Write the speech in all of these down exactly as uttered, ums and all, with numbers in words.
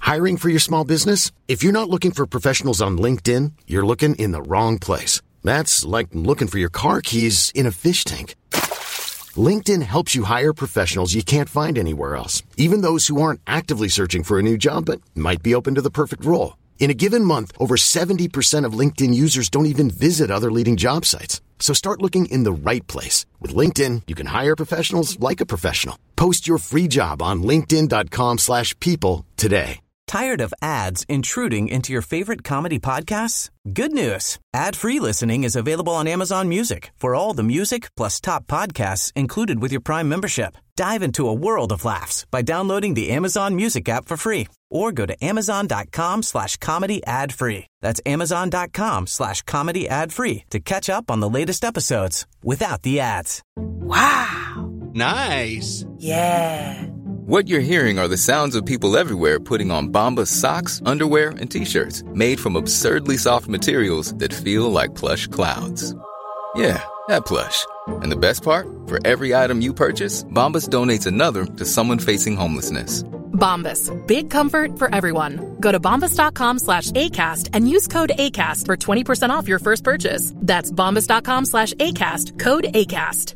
Hiring for your small business? If you're not looking for professionals on LinkedIn, you're looking in the wrong place. That's like looking for your car keys in a fish tank. LinkedIn helps you hire professionals you can't find anywhere else, even those who aren't actively searching for a new job but might be open to the perfect role. In a given month, over seventy percent of LinkedIn users don't even visit other leading job sites. So start looking in the right place. With LinkedIn, you can hire professionals like a professional. Post your free job on linkedin.com slash people today. Tired of ads intruding into your favorite comedy podcasts? Good news. Ad-free listening is available on Amazon Music for all the music plus top podcasts included with your Prime membership. Dive into a world of laughs by downloading the Amazon Music app for free or go to amazon.com slash comedy ad free. That's amazon.com slash comedy ad free to catch up on the latest episodes without the ads. Wow. Nice. Yeah. What you're hearing are the sounds of people everywhere putting on Bombas socks, underwear, and T-shirts made from absurdly soft materials that feel like plush clouds. Yeah, that plush. And the best part? For every item you purchase, Bombas donates another to someone facing homelessness. Bombas. Big comfort for everyone. Go to bombas.com slash ACAST and use code ACAST for twenty percent off your first purchase. That's bombas.com slash ACAST. Code ACAST.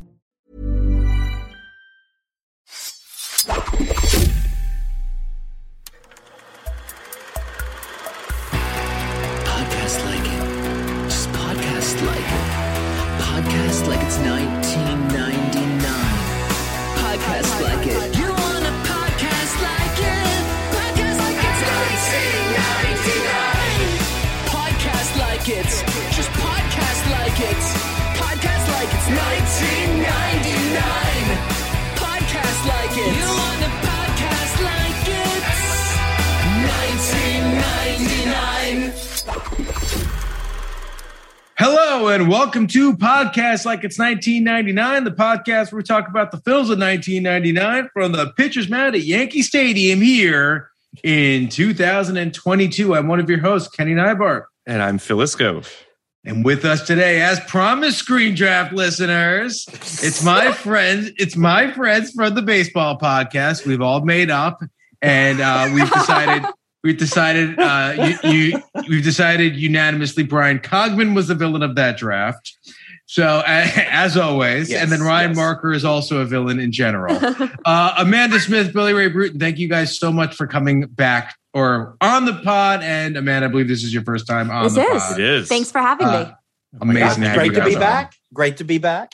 Podcast like it. Just podcast like it. Podcast like it's nineteen ninety-nine. Podcast like it. You want a podcast like it? Podcast like it's nineteen ninety-nine. Podcast like it. Just podcast like it. Podcast like it's nineteen ninety-nine. Podcast like it. You want a podcast like it? nineteen ninety-nine. Hello and welcome to Podcast Like It's nineteen ninety-nine, the podcast where we talk about the Phils of nineteen ninety-nine from the pitcher's mound at Yankee Stadium here in two thousand twenty-two. I'm one of your hosts, Kenny Neibart. And I'm Phil Isco. And with us today, as promised, Screen Draft listeners, it's my friends, it's my friends from the baseball podcast. We've all made up and uh, we've decided We've decided, uh, you, you, we've decided unanimously Brian Cogman was the villain of that draft. So, uh, as always, yes, and then Ryan yes. Marker is also a villain in general. Uh, Amanda Smith, Billy Ray Bruton, thank you guys so much for coming back or on the pod. And Amanda, I believe this is your first time on this the is. pod. It is. Thanks for having uh, me. Amazing. Oh Great to be on. back. Great to be back.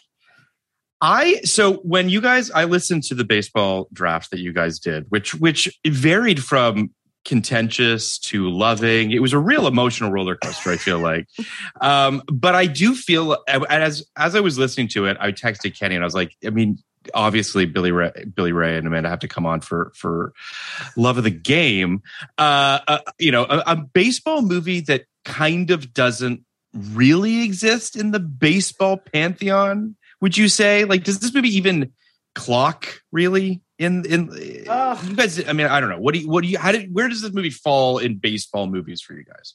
I so when you guys, I listened to the baseball draft that you guys did, which which varied from contentious to loving. It was a real emotional roller coaster, I feel like. Um, but I do feel as as I was listening to it, I texted Kenny and I was like, I mean, obviously Billy Ray, Billy Ray and Amanda have to come on for for love of the game. Uh, uh, you know, a, a baseball movie that kind of doesn't really exist in the baseball pantheon. Would you say? Like, does this movie even clock really? In in uh, you guys, I mean, I don't know. What do you what do you how did where does this movie fall in baseball movies for you guys?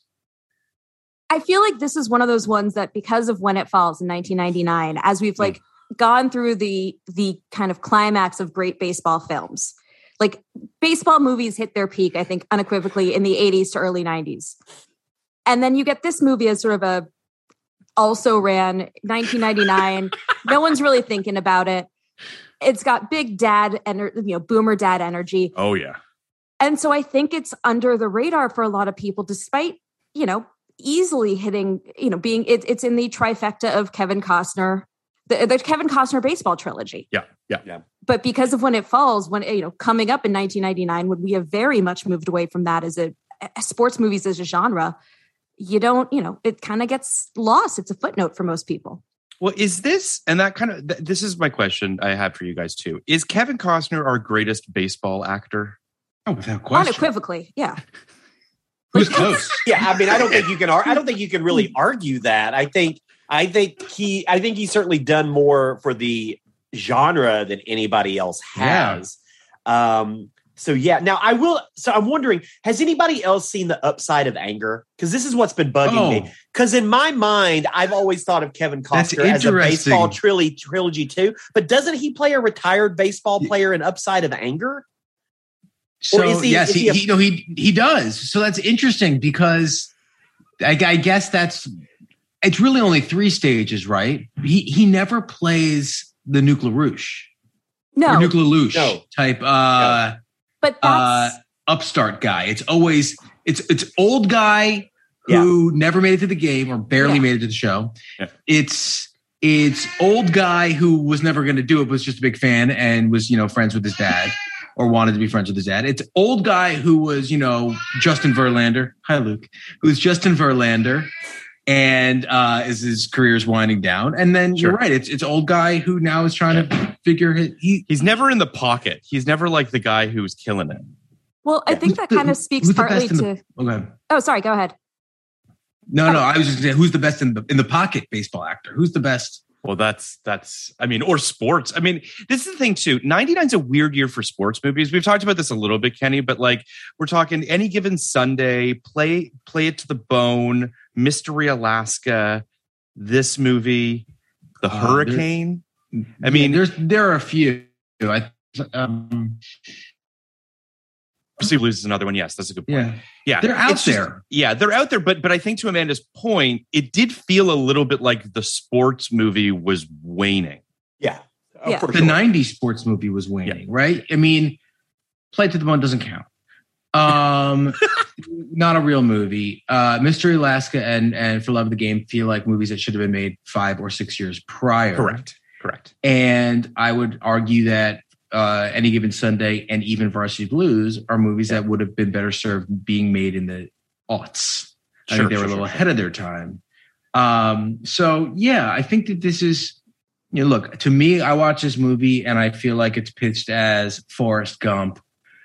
I feel like this is one of those ones that because of when it falls in nineteen ninety-nine, as we've like mm. gone through the the kind of climax of great baseball films, like baseball movies hit their peak, I think unequivocally in the eighties to early nineties. And then you get this movie as sort of a also ran nineteen ninety-nine. No one's really thinking about it. It's got big dad and you know boomer dad energy. Oh yeah. And so I think it's under the radar for a lot of people, despite, you know, easily hitting, you know, being it, it's in the trifecta of Kevin Costner, the, the Kevin Costner baseball trilogy. Yeah, yeah, yeah. But because of when it falls, when, you know, coming up in nineteen ninety-nine, when we have very much moved away from that as a, a sports movies as a genre, you don't, you know, it kind of gets lost. It's a footnote for most people. Well, is this, and that kind of, th- this is my question I had for you guys too. Is Kevin Costner our greatest baseball actor? Oh, without question. Unequivocally, yeah. Who's close? Yeah, I mean, I don't think you can. I don't think you can really argue that. I think, I think he, I think he's certainly done more for the genre than anybody else has. Yeah. Um, so yeah. Now I will. So I'm wondering, has anybody else seen The Upside of Anger? Because this is what's been bugging oh. me. Because in my mind, I've always thought of Kevin Costner as a baseball trilogy, trilogy too. But doesn't he play a retired baseball player in Upside of Anger? So is he- yes, is he, he a- he, you know, he he does. So that's interesting because I, I guess that's it's really only three stages, right? He he never plays the Nuke LaRouche No, or Nuke LaLouche No. type uh, but uh, that's upstart guy. It's always it's it's old guy who never made it to the game or barely Yeah. made it to the show. Yeah. It's it's old guy who was never going to do it, but was just a big fan and was, you know, friends with his dad or wanted to be friends with his dad. It's old guy who was, you know, Justin Verlander. Hi, Luke. Who's Justin Verlander and uh, as his career is winding down. And then Sure. you're right. It's it's old guy who now is trying to figure his, he, He's never in the pocket. He's never like the guy who's killing it. well, I think that Who's the- kind of speaks who's the partly best in to. the- okay. Oh, sorry. Go ahead. No, no, I was just saying, who's the best in the in the pocket baseball actor? Who's the best? Well, that's that's. I mean, or sports. I mean, this is the thing too. ninety-nine is a weird year for sports movies. We've talked about this a little bit, Kenny, but like we're talking Any Given Sunday, play play it to the bone, Mystery Alaska, this movie, The Uh, Hurricane. I Yeah, mean, there's there are a few. I, um, Obviously Blues is another one. Yes, that's a good point. yeah, Yeah, they're out it's just- there. yeah, they're out there. But but I think to Amanda's point, it did feel a little bit like the sports movie was waning. Yeah. Oh, Yeah. for The sure. nineties sports movie was waning, right? I mean, Play to the Bone doesn't count. Um, not a real movie. Uh, Mystery Alaska and and For Love of the Game feel like movies that should have been made five or six years prior. Correct. Correct. And I would argue that uh, Any Given Sunday and even Varsity Blues are movies that would have been better served being made in the aughts. I Sure, think they were sure, a little sure, ahead of their time. Um, so yeah, I think that this is, you know, look, to me, I watch this movie and I feel like it's pitched as Forrest Gump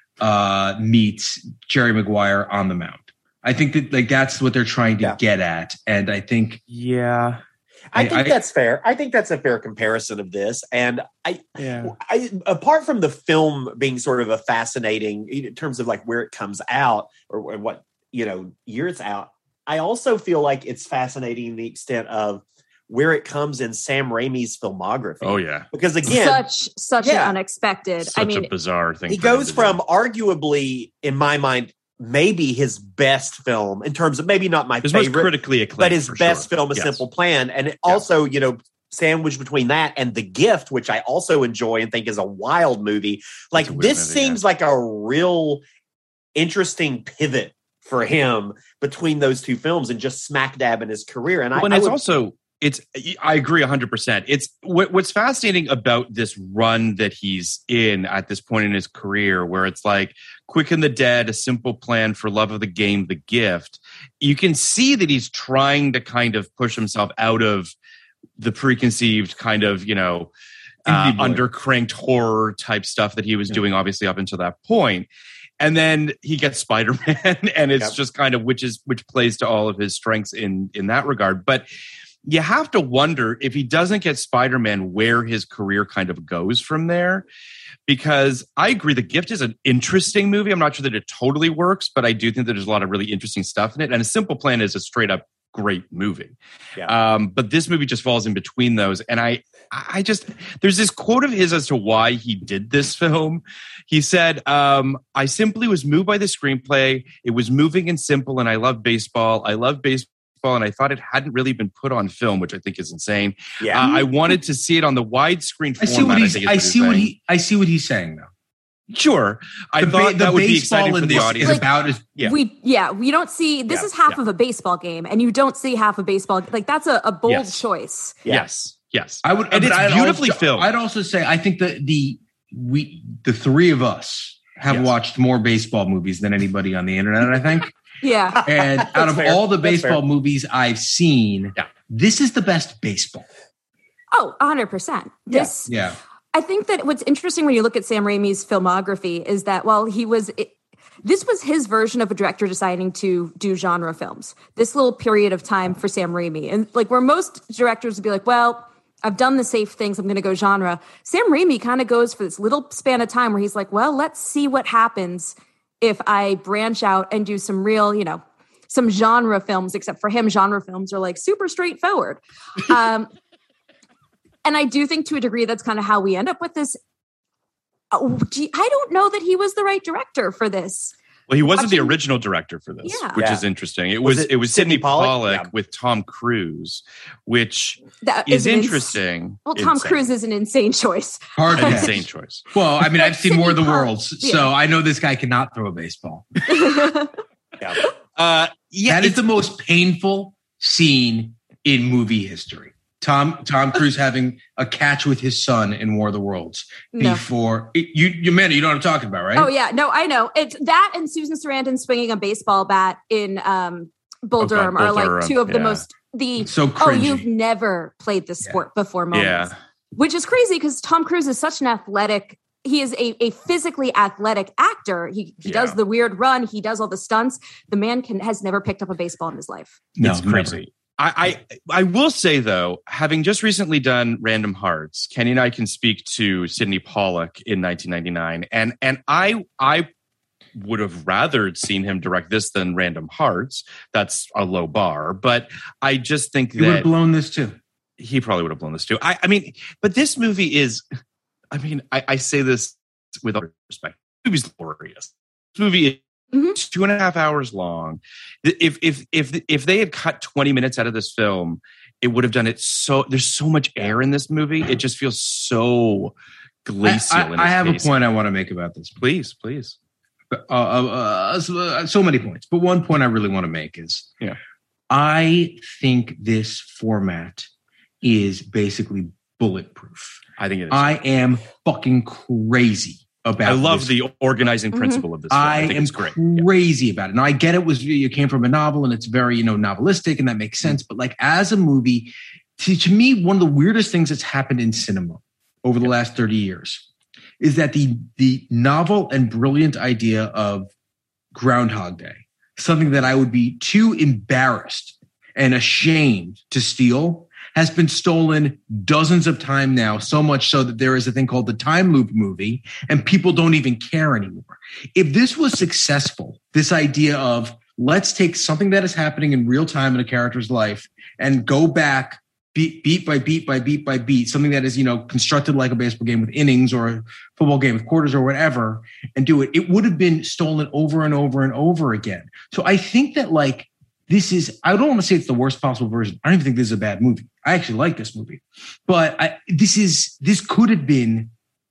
uh, meets Jerry Maguire on the mound. I think that like that's what they're trying to Yeah. get at. And I think Yeah. I I- think I- that's fair. I think that's a fair comparison of this. And I, Yeah. I, apart from the film being sort of a fascinating in terms of like where it comes out or what, you know, year it's out, I also feel like it's fascinating the extent of where it comes in Sam Raimi's filmography. Oh yeah. Because again, such such yeah. an unexpected. Such I mean, a bizarre thing. he for him goes to from do. arguably, in my mind, maybe his best film in terms of maybe not my his most favorite, critically acclaimed, but his for best sure. film, A Yes. Simple Plan. And it also, you know, sandwiched between that and The Gift, which I also enjoy and think is a wild movie. Like a weird this movie, seems like a real interesting pivot for him between those two films and just smack dab in his career. And I, Well, and I it's would- also it's I agree one hundred percent. It's what, what's fascinating about this run that he's in at this point in his career, where it's like Quick and the Dead, A Simple Plan, For Love of the Game, The Gift. You can see that he's trying to kind of push himself out of the preconceived kind of, you know, uh, Indie boy. undercranked horror type stuff that he was doing, obviously up until that point. And then he gets Spider-Man, and it's Yep. just kind of which is which plays to all of his strengths in in that regard. But you have to wonder if he doesn't get Spider-Man, where his career kind of goes from there. Because I agree, The Gift is an interesting movie. I'm not sure that it totally works, but I do think that there's a lot of really interesting stuff in it. And A Simple Plan is a straight up great movie. Yeah. Um, but this movie just falls in between those. And I, I just, there's this quote of his as to why he did this film. He said, um, I simply was moved by the screenplay. It was moving and simple. And I love baseball. I love baseball. And I thought it hadn't really been put on film, which I think is insane. yeah. Uh, I wanted to see it on the widescreen I format. see what he's think is I he's see what saying. he I see what he's saying though. Sure. I The, thought ba- that the would be baseball exciting for in the this audience. is about as Yeah. we yeah we don't see this Yeah, is half yeah. of a baseball game, and you don't see half a baseball. Like that's a, a bold Yes. choice. Yeah. Yes. Yes. I would, And but it's I'd beautifully also, filmed. I'd also say I think that the we the three of us have Yes. watched more baseball movies than anybody on the internet. I think, Yeah, and out of fair. all the That's baseball fair. movies I've seen, Yeah. this is the best baseball. oh, a hundred percent. This Yeah, I think that what's interesting when you look at Sam Raimi's filmography is that while he was, it, this was his version of a director deciding to do genre films. This little period of time for Sam Raimi, and like where most directors would be like, well, I've done the safe things, I'm going to go genre. Sam Raimi kind of goes for this little span of time where he's like, well, let's see what happens if I branch out and do some real, you know, some genre films. Except for him, genre films are like super straightforward. Um, And I do think to a degree that's kind of how we end up with this Oh, gee, I don't know that he was the right director for this. Well, he wasn't Watching, the original director for this, yeah. which yeah. is interesting. It was was it it was Sidney Pollack, Pollack yeah. with Tom Cruise, which that is, is interesting. Ins- well, Tom insane. Cruise is an insane choice. Hard to insane catch. choice. Well, I mean, I've seen Sidney more of the Pollack. worlds, Yeah. so I know this guy cannot throw a baseball. Yeah. Uh, yeah, That is the most painful scene in movie history. Tom Tom Cruise having a catch with his son in War of the Worlds No. before you you man, you know what I'm talking about, right? Oh yeah, no, I know. It's that and Susan Sarandon swinging a baseball bat in um, Bull Oh, God, Durham Bull are like Durham, two of the yeah. most the So oh cringy. you've never played this sport before moments, yeah. which is crazy because Tom Cruise is such an athletic. He is a, a physically athletic actor. He he Yeah. does the weird run. He does all the stunts. The man can has never picked up a baseball in his life. No, It's never. crazy. I, I I will say though, having just recently done Random Hearts, Kenny and I can speak to Sidney Pollack in nineteen ninety-nine, and and I I would have rather seen him direct this than Random Hearts. That's a low bar, but I just think You would that have blown this too. he probably would have blown this too. I, I mean, but this movie is, I mean, I, I say this with all respect. This movie's glorious. This movie is Mhm. two and a half hours long. If if if if they had cut twenty minutes out of this film, it would have done it so. There's so much air in this movie. It just feels so glacial. I, in I its have a pacing. point I want to make about this. Please, please. Uh, uh, uh, so, so many points, but one point I really want to make is, Yeah. I think this format is basically bulletproof. I think it is. I am fucking crazy about. I love this. the organizing Mhm. principle of this. Film. I, I think am it's great. crazy about it. Now I get it was you came from a novel and it's very, you know, novelistic and that makes sense. But like as a movie, to, to me, one of the weirdest things that's happened in cinema over the last thirty years is that the the novel and brilliant idea of Groundhog Day, something that I would be too embarrassed and ashamed to steal, has been stolen dozens of times now, so much so that there is a thing called the time loop movie and people don't even care anymore. If this was successful, this idea of let's take something that is happening in real time in a character's life and go back beat, beat by beat by beat by beat, something that is, you know, constructed like a baseball game with innings or a football game with quarters or whatever, and do it, it would have been stolen over and over and over again. So I think that like, this is, I don't want to say it's the worst possible version. I don't even think this is a bad movie. I actually like this movie, but I, this is, this could have been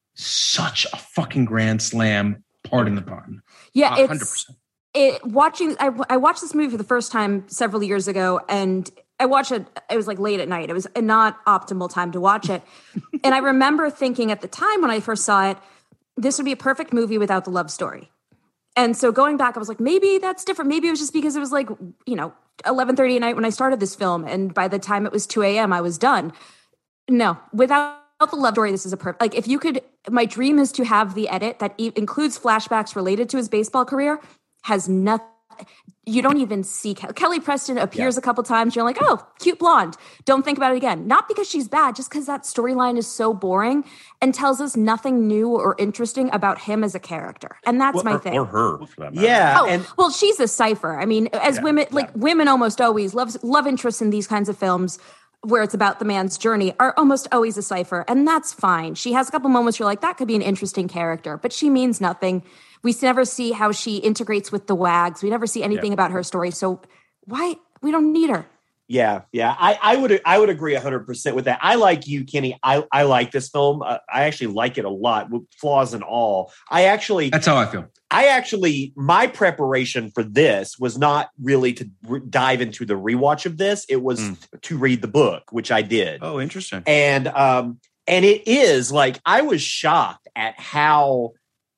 such a fucking grand slam, pardon the pun. Yeah, one hundred it's percent. it watching. I, I watched this movie for the first time several years ago, and I watched it. It was like late at night. It was a not optimal time to watch it, and I remember thinking at the time when I first saw it, this would be a perfect movie without the love story. And so going back, I was like, maybe that's different. Maybe it was just because it was like, you know, eleven thirty at night when I started this film. And by the time it was two a.m., I was done. No, without the love story, this is a perfect, like if you could, my dream is to have the edit that e- includes flashbacks related to his baseball career, has nothing. You don't even see Ke- Kelly Preston appears Yeah. a couple times. You're like, oh, cute blonde. Don't think about it again. Not because she's bad, just because that storyline is so boring and tells us nothing new or interesting about him as a character. And that's Well, my Or, thing. or her, for that matter. Yeah. Oh, and well, she's a cipher. I mean, as Yeah, women, like women almost always love love interest in these kinds of films where it's about the man's journey are almost always a cipher. And that's fine. She has a couple moments you're like, that could be an interesting character, but she means nothing. We never see how she integrates with the Wags. We never see anything Yeah. about her story. So why we don't need her. Yeah, yeah, I, I would I would agree one hundred percent with that. I like you, Kenny. I, I like this film. Uh, I actually like it a lot, with flaws and all. I actually, That's how I feel. I actually, my preparation for this was not really to re- dive into the rewatch of this. It was Mm. to read the book, which I did. Oh, interesting. And um, and it is like I was shocked at how.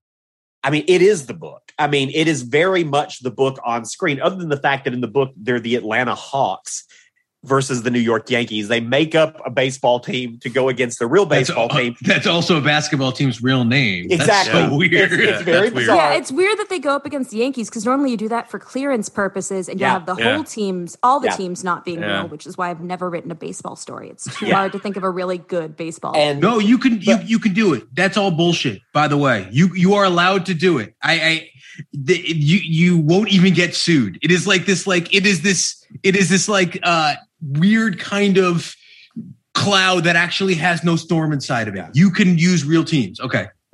I mean, it is the book. I mean, it is very much the book on screen, other than the fact that in the book, they're the Atlanta Hawks versus the New York Yankees. They make up a baseball team to go against the real baseball that's, team. That's also a basketball team's real name. Exactly. That's so weird. It's, it's Yeah, very that's weird. bizarre. Yeah, it's weird that they go up against the Yankees because normally you do that for clearance purposes and you Yeah, have the yeah. whole teams, all the Yeah. teams not being Yeah. real, which is why I've never written a baseball story. It's too Yeah. hard to think of a really good baseball. and No, you can you you can do it. That's all bullshit. By the way, you you are allowed to do it. I, I the, you you won't even get sued. It is like this. Like it is this. It is this like uh weird kind of cloud that actually has no storm inside of it. Yeah. You can use real teams. Okay.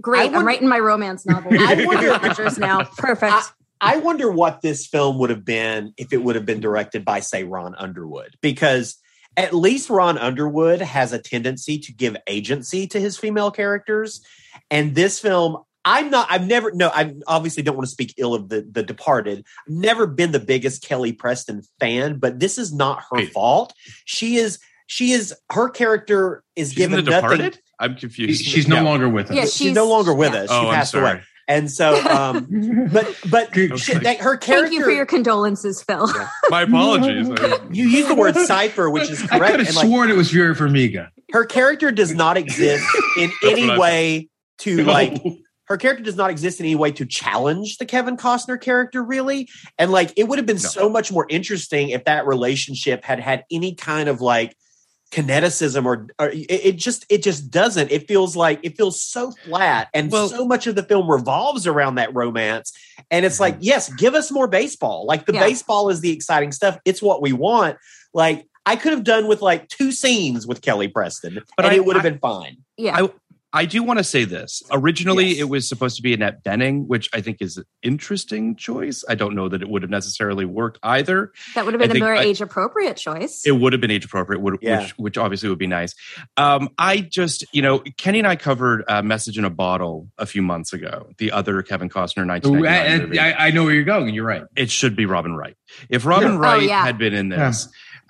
Great. wonder, I'm writing my romance novel. I wonder pictures now. Perfect. I, I wonder what this film would have been if it would have been directed by, say, Ron Underwood, because at least Ron Underwood has a tendency to give agency to his female characters. And this film, I'm not, I've never, no, I obviously don't want to speak ill of the, the Departed. I've never been the biggest Kelly Preston fan, but this is not her Wait. fault. She is, she is, her character is She's given in the nothing. Departed? I'm confused. She's no Yeah. longer with us. Yeah, she's, she's- no longer with yeah. us. She Oh, I'm passed sorry. away. And so, um, but, but she, that, her character. Thank you for your condolences, Phil. Yeah. My apologies. You use the word cipher, which is I correct. could have and, like, sworn it was Vera Farmiga. her character does not exist in any what I way to like her character does not exist in any way to challenge the Kevin Costner character, really. And like it would have been No. so much more interesting if that relationship had had any kind of like kineticism or, or it, it just it just doesn't. It feels like it feels so flat, and Well- so much of the film revolves around that romance. And it's like, yes, give us more baseball. Like the Yeah. baseball is the exciting stuff. It's what we want. Like I could have done with like two scenes with Kelly Preston, But and I- it would have I- been fine. Yeah. I, I do want to say this. Originally, Yes. it was supposed to be Annette Bening, which I think is an interesting choice. I don't know that it would have necessarily worked either. That would have I been a think more I- age appropriate choice. It would have been age appropriate, would, Yeah. which which obviously would be nice. Um, I just, you know, Kenny and I covered uh, Message in a Bottle a few months ago, the other Kevin Costner nineteen Ooh, ninety-nine I, movie. I, I know where you're going, and you're right. It should be Robin Wright. If Robin Yeah. Wright Oh, yeah. had been in this,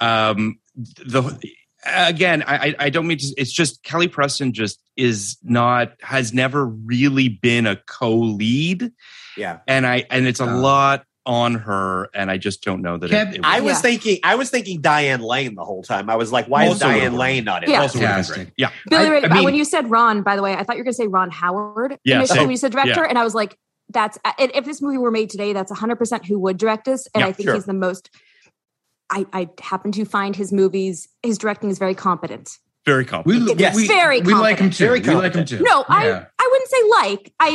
um, the again, I, I I don't mean to. It's just Kelly Preston just is not has never really been a co-lead, Yeah. and I and it's a Oh. lot on her, and I just don't know that. Kev, it, it I would- was Yeah. thinking, I was thinking Diane Lane the whole time. I was like, why is Also Diane would've been- Lane not in Yeah. it? also would have been Fantastic. great. Yeah, Billy I- Ray, I mean- when you said Ron, by the way, I thought you were going to say Ron Howard. Yeah, initially same. when you said director, Yeah. and I was like, "That's and if this movie were made today, that's one hundred percent who would direct this." And Yeah, I think sure. he's the most. I, I happen to find his movies, his directing is very competent. very We, competent. Yes. we, Very we like him competent. too. Very we like him competent. too. No, I Yeah. I wouldn't say like. I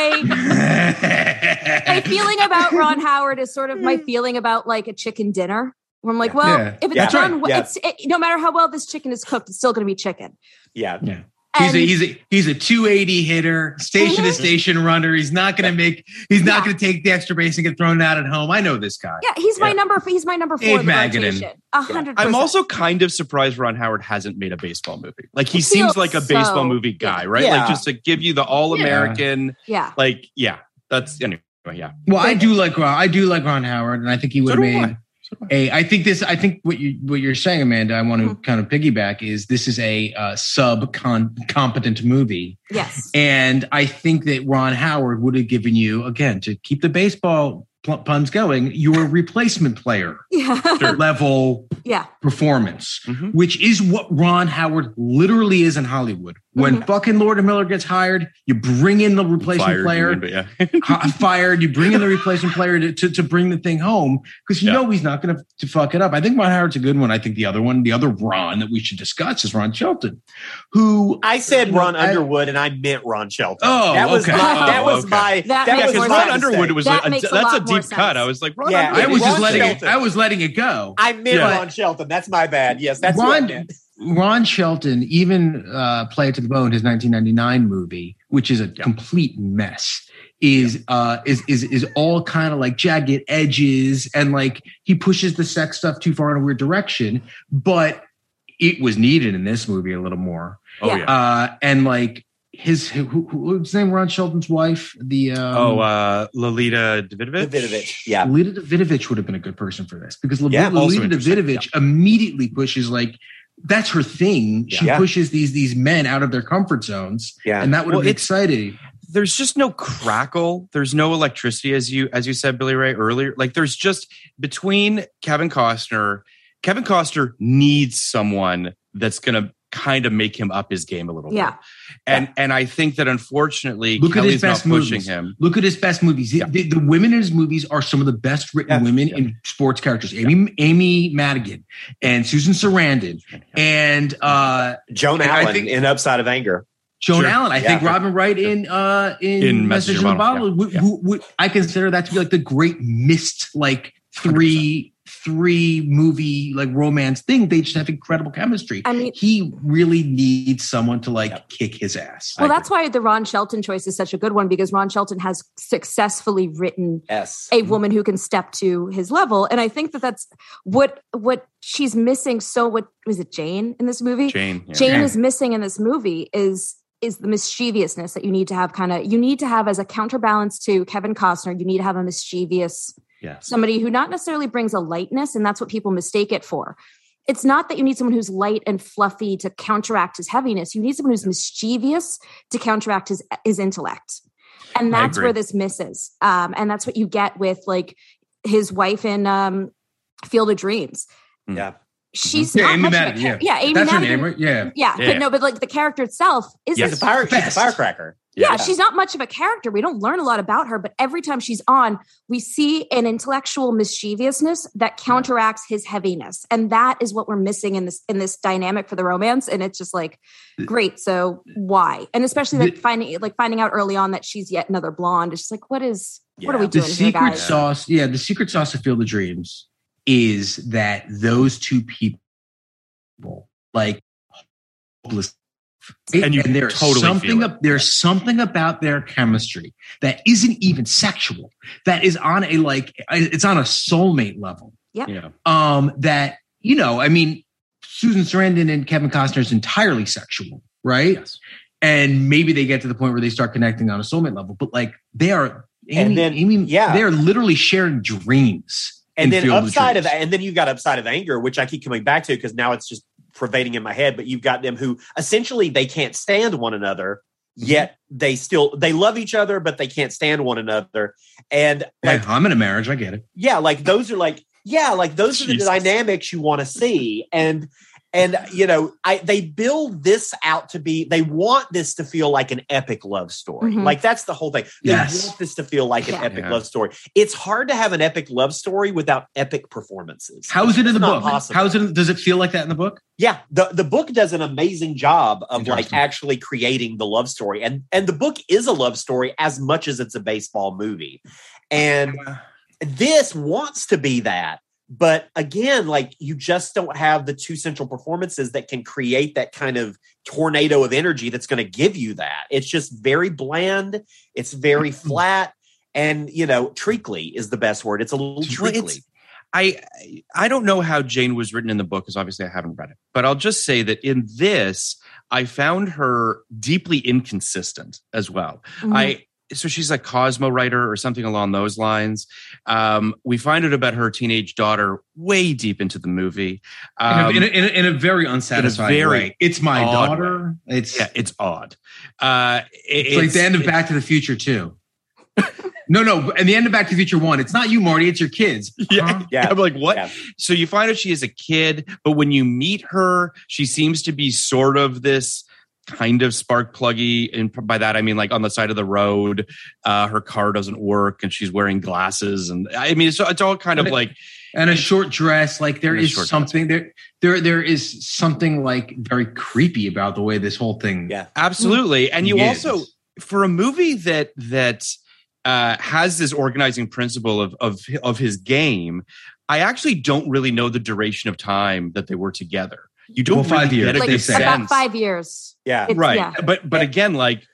would say my feeling about Ron Howard is sort of my feeling about like a chicken dinner. Where I'm like, well, Yeah. if it's Yeah. done, Right. Yeah. it's it, no matter how well this chicken is cooked, it's still going to be chicken. Yeah. Yeah. He's And- a he's a he's a two eighty hitter, station to station runner. He's not going to make. He's not Yeah. going to take the extra base and get thrown out at home. I know this guy. Yeah, he's my Yeah. number. He's my number four. Dave in the Magadan. rotation. A hundred. I'm percent. also kind of surprised Ron Howard hasn't made a baseball movie. Like he It seems feels like a so- baseball movie guy, yeah. right? Yeah. Like just to give you the all American, yeah. like yeah, that's anyway, yeah. Well, I do like Ron. I do like Ron Howard, and I think he would So have do made I. So do I. a. I think this. I think what you what you're saying, Amanda. I want to Mhm. kind of piggyback. Is this is a uh, sub competent movie, Yes. and I think that Ron Howard would have given you again to keep the baseball pl- puns going. Your replacement player Yeah. level Yeah. performance, Mhm. which is what Ron Howard literally is in Hollywood. When Mhm. fucking Lord and Miller gets hired, you bring in the replacement Fired, you player. mean, but yeah. hi- fired. You bring in the replacement player to, to, to bring the thing home because you Yeah. know he's not going to to fuck it up. I think Ron Howard's a good one. I think the other one, the other Ron that we should discuss is Ron Shelton, who I said you know, Ron I- Underwood, and I meant Ron Shelton. Oh, that was okay. my. That Oh, was okay. my. That That, makes was because more my Ron sense. Underwood mistake. was That a, makes a that's a lot more deep cut. sense. I was like, Ron Yeah, Underwood. I was Ron just letting Shelton. it. I was letting it go. I meant Yeah. Ron Shelton. That's my bad. Yes, that's what I Ron, meant. Ron Shelton, even uh, Play It to the Bone, his nineteen ninety-nine movie, which is a complete mess, is uh, is is is all kind of like jagged edges, and like he pushes the sex stuff too far in a weird direction. But it was needed in this movie a little more. Oh Yeah. yeah. Uh, and like his who, who, who's his name? Ron Shelton's wife, the um, oh, uh, Lolita Davidovich. Davidovich. Yeah. Lolita Davidovich would have been a good person for this because Yeah, Lolita also interesting, Davidovich immediately pushes like that's her thing. She Yeah. pushes these these men out of their comfort zones, Yeah. and that would have Well, been it's- exciting. There's just no crackle. There's no electricity, as you as you said, Billy Ray, earlier. Like there's just between Kevin Costner, Kevin Costner needs someone that's gonna kind of make him up his game a little Yeah. bit. And and I think that unfortunately Look at his Kelly's not best pushing movies. him. Look at his best movies. The- Yeah. The, the women in his movies are some of the best written Yeah. women Yeah. in sports characters. Amy Amy Madigan and Susan Sarandon and uh, Joan And I Allen think- in Upside of Anger. Joan Sure. Allen. I Yeah. think Robin Wright in uh, in, In Message Message in a in a Bottle. Bottle, who- yeah. who- who- I consider that to be like the great missed like three three movie like romance thing. They just have incredible chemistry. I mean, he really needs someone to like yep. kick his ass. Well, that's why the Ron Shelton choice is such a good one, because Ron Shelton has successfully written yes. a woman who can step to his level. And I think that that's what, what she's missing. So what was it? Jane in this movie? Jane. Yeah. Jane is missing in this movie is, is the mischievousness that you need to have kind of, you need to have as a counterbalance to Kevin Costner. You need to have a mischievous, yes. somebody who not necessarily brings a lightness, and that's what people mistake it for. It's not that you need someone who's light and fluffy to counteract his heaviness. You need someone who's mischievous to counteract his, his intellect. And that's where this misses. Um, and that's what you get with like his wife in um, Field of Dreams. Yeah. She's yeah, not Amy much Madigan, of a, yeah. yeah, Amy That's Madigan. her name, right? Yeah. yeah. Yeah. But no, but like the character itself is She's a fire, she's a firecracker. Yeah, Yeah. she's not much of a character. We don't learn a lot about her, but every time she's on, we see an intellectual mischievousness that counteracts his heaviness. And that is what we're missing in this in this dynamic for the romance. And it's just like, great. So why? And especially like finding like finding out early on that she's yet another blonde. It's just like, what is Yeah. what are we The doing here, secret guys? sauce, yeah, the secret sauce of Field of Dreams is that those two people, like, hopeless. And you and there's totally something feel it. up, there's something about their chemistry that isn't even sexual, that is on a like it's on a soulmate level. Yep. Yeah. Um, that, you know, I mean, Susan Sarandon and Kevin Costner is entirely sexual, right? Yes. And maybe they get to the point where they start connecting on a soulmate level, but like they are, Amy, And then- Amy, yeah. they are literally sharing dreams. And in then Field upside of Dreams. that, and then you've got upside of anger, which I keep coming back to because now it's just pervading in my head. But you've got them who essentially they can't stand one another, yet they still they love each other, but they can't stand one another. And like, Yeah, I'm in a marriage. I get it. yeah, like those are like, yeah, like those are the Jesus. dynamics you want to see. And and you know, I they build this out to be, they want this to feel like an epic love story. Mhm. Like that's the whole thing. They Yes. want this to feel like an Yeah. epic Yeah. love story. It's hard to have an epic love story without epic performances. How is it in It's the not book? possible. How is it? Does it feel like that in the book? Yeah, the, the book does an amazing job of like Interesting. actually creating the love story. And and the book is a love story as much as it's a baseball movie. And this wants to be that. But again, like you just don't have the two central performances that can create that kind of tornado of energy that's going to give you that. It's just very bland. It's very flat. And, you know, treacly is the best word. It's a little Well, treacly. it's- I I don't know how Jane was written in the book because obviously I haven't read it. But I'll just say that in this, I found her deeply inconsistent as well. Mhm. I so she's a Cosmo writer or something along those lines. Um, we find out about her teenage daughter way deep into the movie. Um, in, a, in, a, in, a, in a very unsatisfying very way. It's my odd daughter. It's yeah, it's odd. Uh, it- it's like the end of Back to the Future too. no, no, and the end of Back to the Future one. It's not you, Marty. It's your kids. Yeah, Huh? Yeah. I'm like, what? Yeah. So you find out she is a kid, but when you meet her, she seems to be sort of this kind of spark pluggy. And by that, I mean like on the side of the road, uh, her car doesn't work and she's wearing glasses. And I mean, it's, it's all kind of But it- like, And a short dress. Like there And a is short something there. There, there is something like very creepy about the way this whole thing. Yeah. absolutely. And you Yes. also, for a movie that, that, uh, has this organizing principle of, of, of his game, I actually don't really know the duration of time that they were together. You don't Well, five really years, get a like good say. about sense. five years. Yeah. It's- Right. yeah. But but again, like,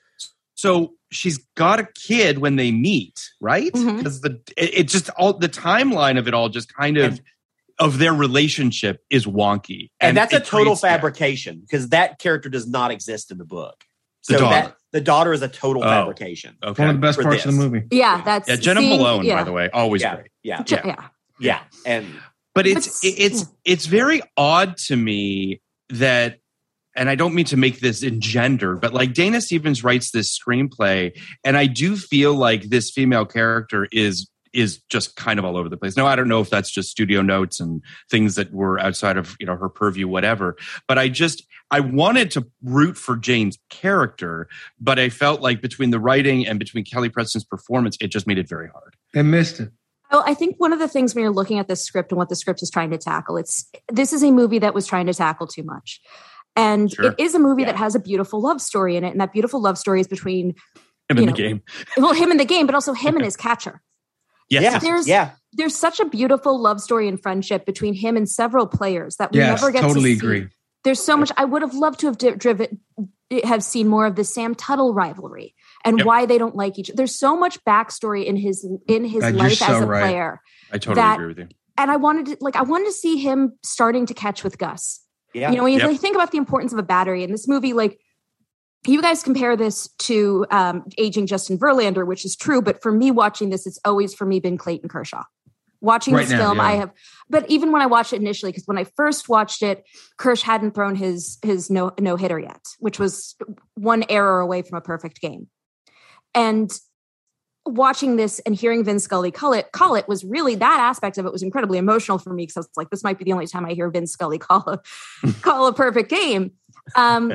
so she's got a kid when they meet, right? Mhm. Because the it, it just all the timeline of it all just kind of And- of their relationship is wonky. And, that's a it total creates- yeah. fabrication because that character does not exist in the book. The So daughter. that the daughter is a total Oh. fabrication. Okay. One of the best For parts of this. the movie. Yeah, that's Yeah, Jenna seeing- Malone, yeah. by the way, always Yeah. great. Yeah. J- Yeah. yeah. Yeah. And But it's But- it's it's very odd to me that, and I don't mean to make this engender, but like Dana Stevens writes this screenplay, and I do feel like this female character is is just kind of all over the place. Now, I don't know if that's just studio notes and things that were outside of, you know, her purview, whatever. But I just I wanted to root for Jane's character, but I felt like between the writing and between Kelly Preston's performance, it just made it very hard. They missed it. Well, I think one of the things when you're looking at this script and what the script is trying to tackle, it's this is a movie that was trying to tackle too much. And Sure. it is a movie Yeah. that has a beautiful love story in it. And that beautiful love story is between, Him You in the know, game. well, him in the game, but also him and his catcher. Yes. yeah, There's- yeah. there's such a beautiful love story and friendship between him and several players that we yes, never get totally to see. agree. There's so much. I would have loved to have di- driven, have seen more of the Sam Tuttle rivalry and Yep. why they don't like each other. There's so much backstory in his in his God, you're life so as a right. player. I totally that- agree with you. And I wanted to, like, I wanted to see him starting to catch with Gus. Yeah. You know, when you Yep. like, think about the importance of a battery in this movie, like you guys compare this to um, aging Justin Verlander, which is true. But for me watching this, it's always for me been Clayton Kershaw. Watching Right this now, film, yeah. I have, but even when I watched it initially, because when I first watched it, Kersh hadn't thrown his his no no hitter yet, which was one error away from a perfect game. And watching this and hearing Vin Scully call it, call it was really, that aspect of it was incredibly emotional for me, because I was like, this might be the only time I hear Vin Scully call a, call a perfect game. Um,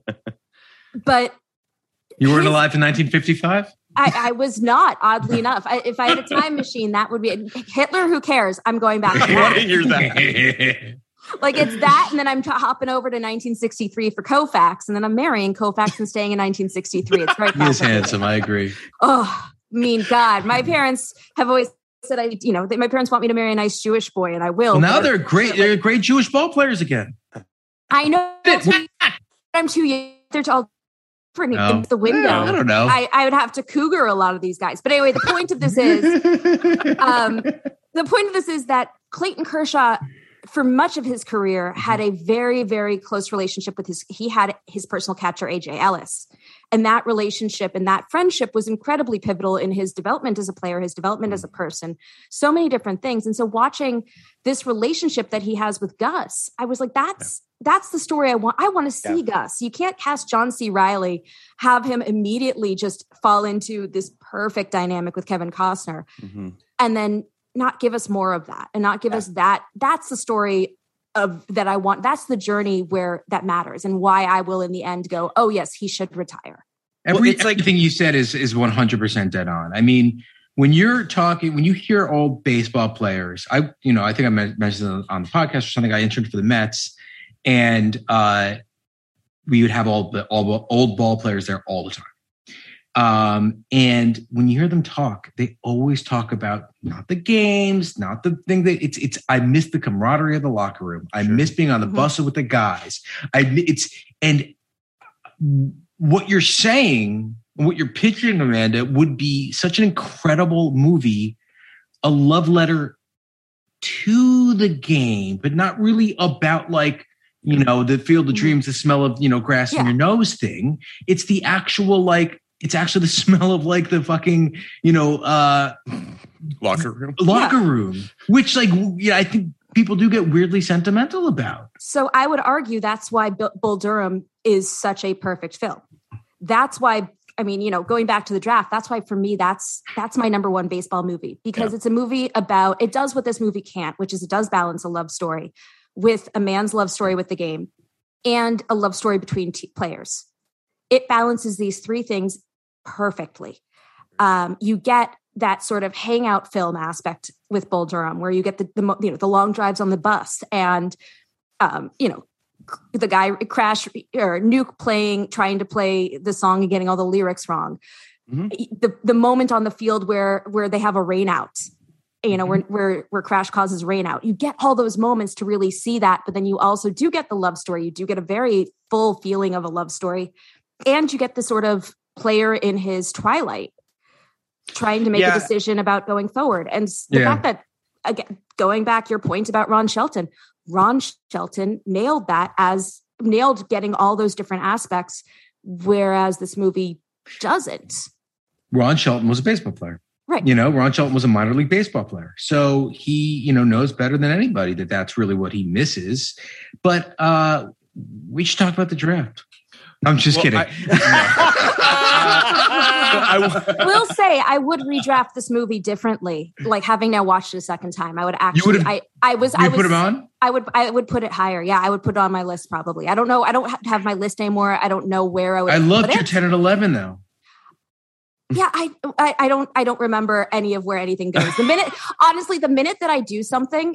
but You weren't his- alive in nineteen fifty-five? I, I was not, oddly enough. I, if I had a time machine, that would be Hitler. Who cares? I'm going back to that. You're that. Like it's that, and then I'm t- hopping over to nineteen sixty-three for Koufax, and then I'm marrying Koufax and staying in nineteen sixty-three. It's very He is complicated. handsome. I agree. Oh, mean God. My parents have always said, I, you know, that my parents want me to marry a nice Jewish boy, and I will. Well, now but- they're great. They're great Jewish ball players again. I know. I'm too young. They're all pretty No. into the window. I don't know. I, I would have to cougar a lot of these guys. But anyway, the point of this is, um, the point of this is that Clayton Kershaw, for much of his career, had a very, very close relationship with his, he had his personal catcher, A J Ellis. And that relationship and that friendship was incredibly pivotal in his development as a player, his development as a person, so many different things. And so watching this relationship that he has with Gus, I was like, that's, yeah. that's the story I want. I want to see yeah. Gus. You can't cast John C. Reilly, have him immediately just fall into this perfect dynamic with Kevin Costner, mm-hmm. and then not give us more of that and not give yeah. us that. That's the story of that I want. That's the journey where that matters and why I will in the end go, oh yes, he should retire. Every, well, it's everything like, you said is, is one hundred percent dead on. I mean, when you're talking, when you hear old baseball players, I, you know, I think I mentioned on the podcast or something, I interned for the Mets, and uh, we would have all the all old ball players there all the time. Um, and when you hear them talk, they always talk about not the games, not the thing that it's, it's, I miss the camaraderie of the locker room. I sure. miss being on the mm-hmm. bus with the guys. I it's, and what you're saying, what you're picturing, Amanda, would be such an incredible movie, a love letter to the game, but not really about like, you know, the field of dreams, the smell of, you know, grass yeah. in your nose thing. It's the actual, like, it's actually the smell of like the fucking, you know, uh, locker room, locker yeah. room, which like, yeah, I think people do get weirdly sentimental about. So I would argue that's why Bull Durham is such a perfect film. That's why, I mean, you know, going back to the draft, that's why for me, that's, that's my number one baseball movie, because yeah. it's a movie about, it does what this movie can't, which is it does balance a love story with a man's love story with the game and a love story between t- players. It balances these three things perfectly. Um, you get that sort of hangout film aspect with Bull Durham, where you get the, the you know the long drives on the bus, and um, you know the guy Crash or Nuke playing, trying to play the song and getting all the lyrics wrong. Mm-hmm. The the moment on the field where where they have a rain out, you know, mm-hmm. where where where Crash causes rain out. You get all those moments to really see that, but then you also do get the love story. You do get a very full feeling of a love story, and you get the sort of player in his twilight trying to make yeah. a decision about going forward. And the yeah. fact that, again, going back your point about Ron Shelton, Ron Shelton nailed that as nailed getting all those different aspects, whereas this movie doesn't. Ron Shelton was a baseball player. Right. You know, Ron Shelton was a minor league baseball player. So he, you know, knows better than anybody that that's really what he misses. But uh, we should talk about the draft. I'm just well, kidding. I, I will say I would redraft this movie differently. Like having now watched it a second time, I would actually. I I was. You I was, put it on. I would. I would put it higher. Yeah, I would put it on my list probably. I don't know. I don't have my list anymore. I don't know where I would. I loved put your it. ten and eleven though. Yeah, I, I I don't I don't remember any of where anything goes. The minute, honestly, the minute that I do something,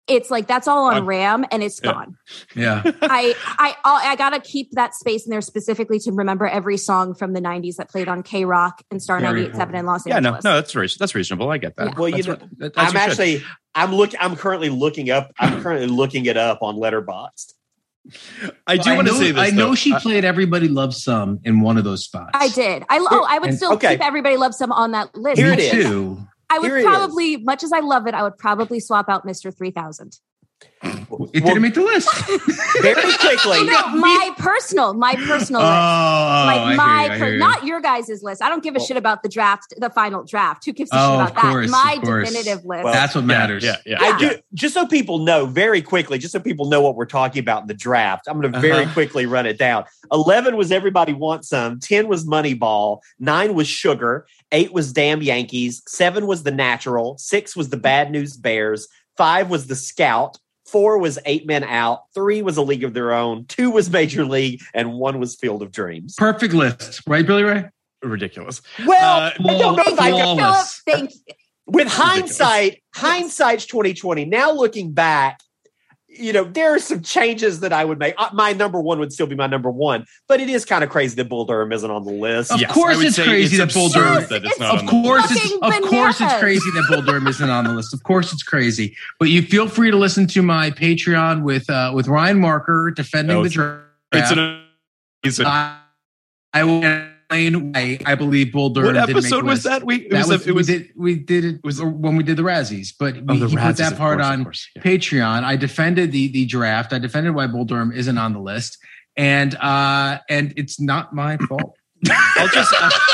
it's like that's all on I'm, RAM and it's yeah. gone. Yeah. I I I gotta keep that space in there specifically to remember every song from the nineties that played on K Rock and Star ninety-eight point seven in Los yeah, Angeles. no, no, that's reasonable. That's reasonable. I get that. Yeah. Well, you that's know, what, that's I'm what actually, should. I'm look, I'm currently looking up, I'm currently looking it up on Letterboxd. I do I want to know, say this. I know though. she I- played Everybody Loves Some in one of those spots. I did. I oh, I would And- still okay. keep Everybody Loves Some on that list. Here I it Me is. think too. I would Here it probably, much as I love it, I would probably swap out Mister three thousand. It Well, didn't make the list. very quickly. No, my personal, my personal Oh, list. I Like hear my, you, I per- hear you. not your guys' list. I don't give a shit about the draft, the final draft. Who gives a Oh, shit of about that? course, My of course. definitive list. Well, That's what Yeah, matters. Yeah, yeah. I do, just so people know very quickly, just so people know what we're talking about in the draft. I'm going to very Uh-huh. quickly run it down. eleven was Everybody Wants Some. ten was Moneyball. nine was Sugar. eight was Damn Yankees. seven was The Natural. six was The Bad News Bears. five was The Scout. four was Eight Men Out. three was A League of Their Own. two was Major League. And one was Field of Dreams. Perfect list, right, Billy Ray? Ridiculous. Well, Uh, I don't know if I can, flawless. Philip, thank you. with hindsight, hindsight's twenty twenty. Now looking back, you know, there are some changes that I would make. Uh, My number one would still be my number one, but it is kind of crazy that Bull Durham isn't on the list. Of Yes, course I would it's say crazy it's that Bull absurd Durham- that it's It's not Of on the course, list. it's of Fucking course it's bananas. crazy that Bull Durham isn't on the list. Of course it's crazy. But you feel free to listen to my Patreon with uh, with Ryan Marker defending No, the it's- draft. It's an amazing. I, I will explain why I believe Bull Durham What didn't make episode the was list. that? We it That was, was, a, it was we did we did it was- when we did the Razzies, but oh, we, the he put Razzies, that of part course, of on course, yeah. Patreon. I defended the the draft. I defended why Bull Durham isn't on the list, and uh and it's not my fault. I'll just,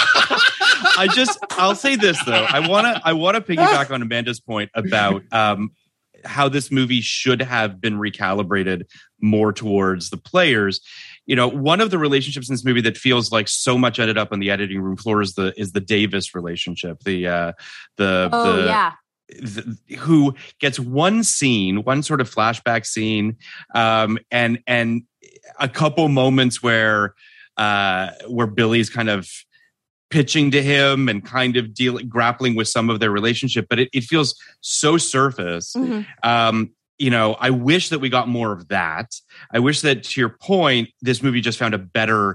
I just, I'll say this though. I want to, I want to piggyback on Amanda's point about um, how this movie should have been recalibrated more towards the players. You know, one of the relationships in this movie that feels like so much ended up on the editing room floor is the is the Davis relationship. The uh, the Oh the, yeah. the, who gets one scene, one sort of flashback scene, um, and and a couple moments where uh, where Billy's kind of pitching to him and kind of dealing, grappling with some of their relationship, but it, it feels so surface. Mhm. Um, you know, I wish that we got more of that. I wish that, to your point, this movie just found a better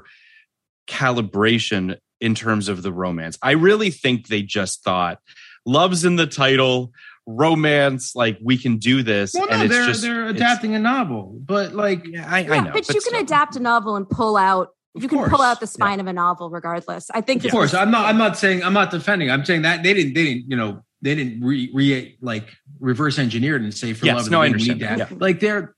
calibration in terms of the romance. I really think they just thought love's in the title, romance, like we can do this. Well, no, and it's they're just they're it's- adapting a novel, but like Yeah, I, Yeah, I know, but, you can still. adapt a novel and pull out. You Of can pull course. out the spine of a novel, regardless. I think. Of this course, was- I'm not. I'm not saying. I'm not defending. I'm saying that they didn't. They didn't. You know, they didn't re, re like reverse engineered and say for Yes, love. no, I we need understand. to have- Yeah. Like they're.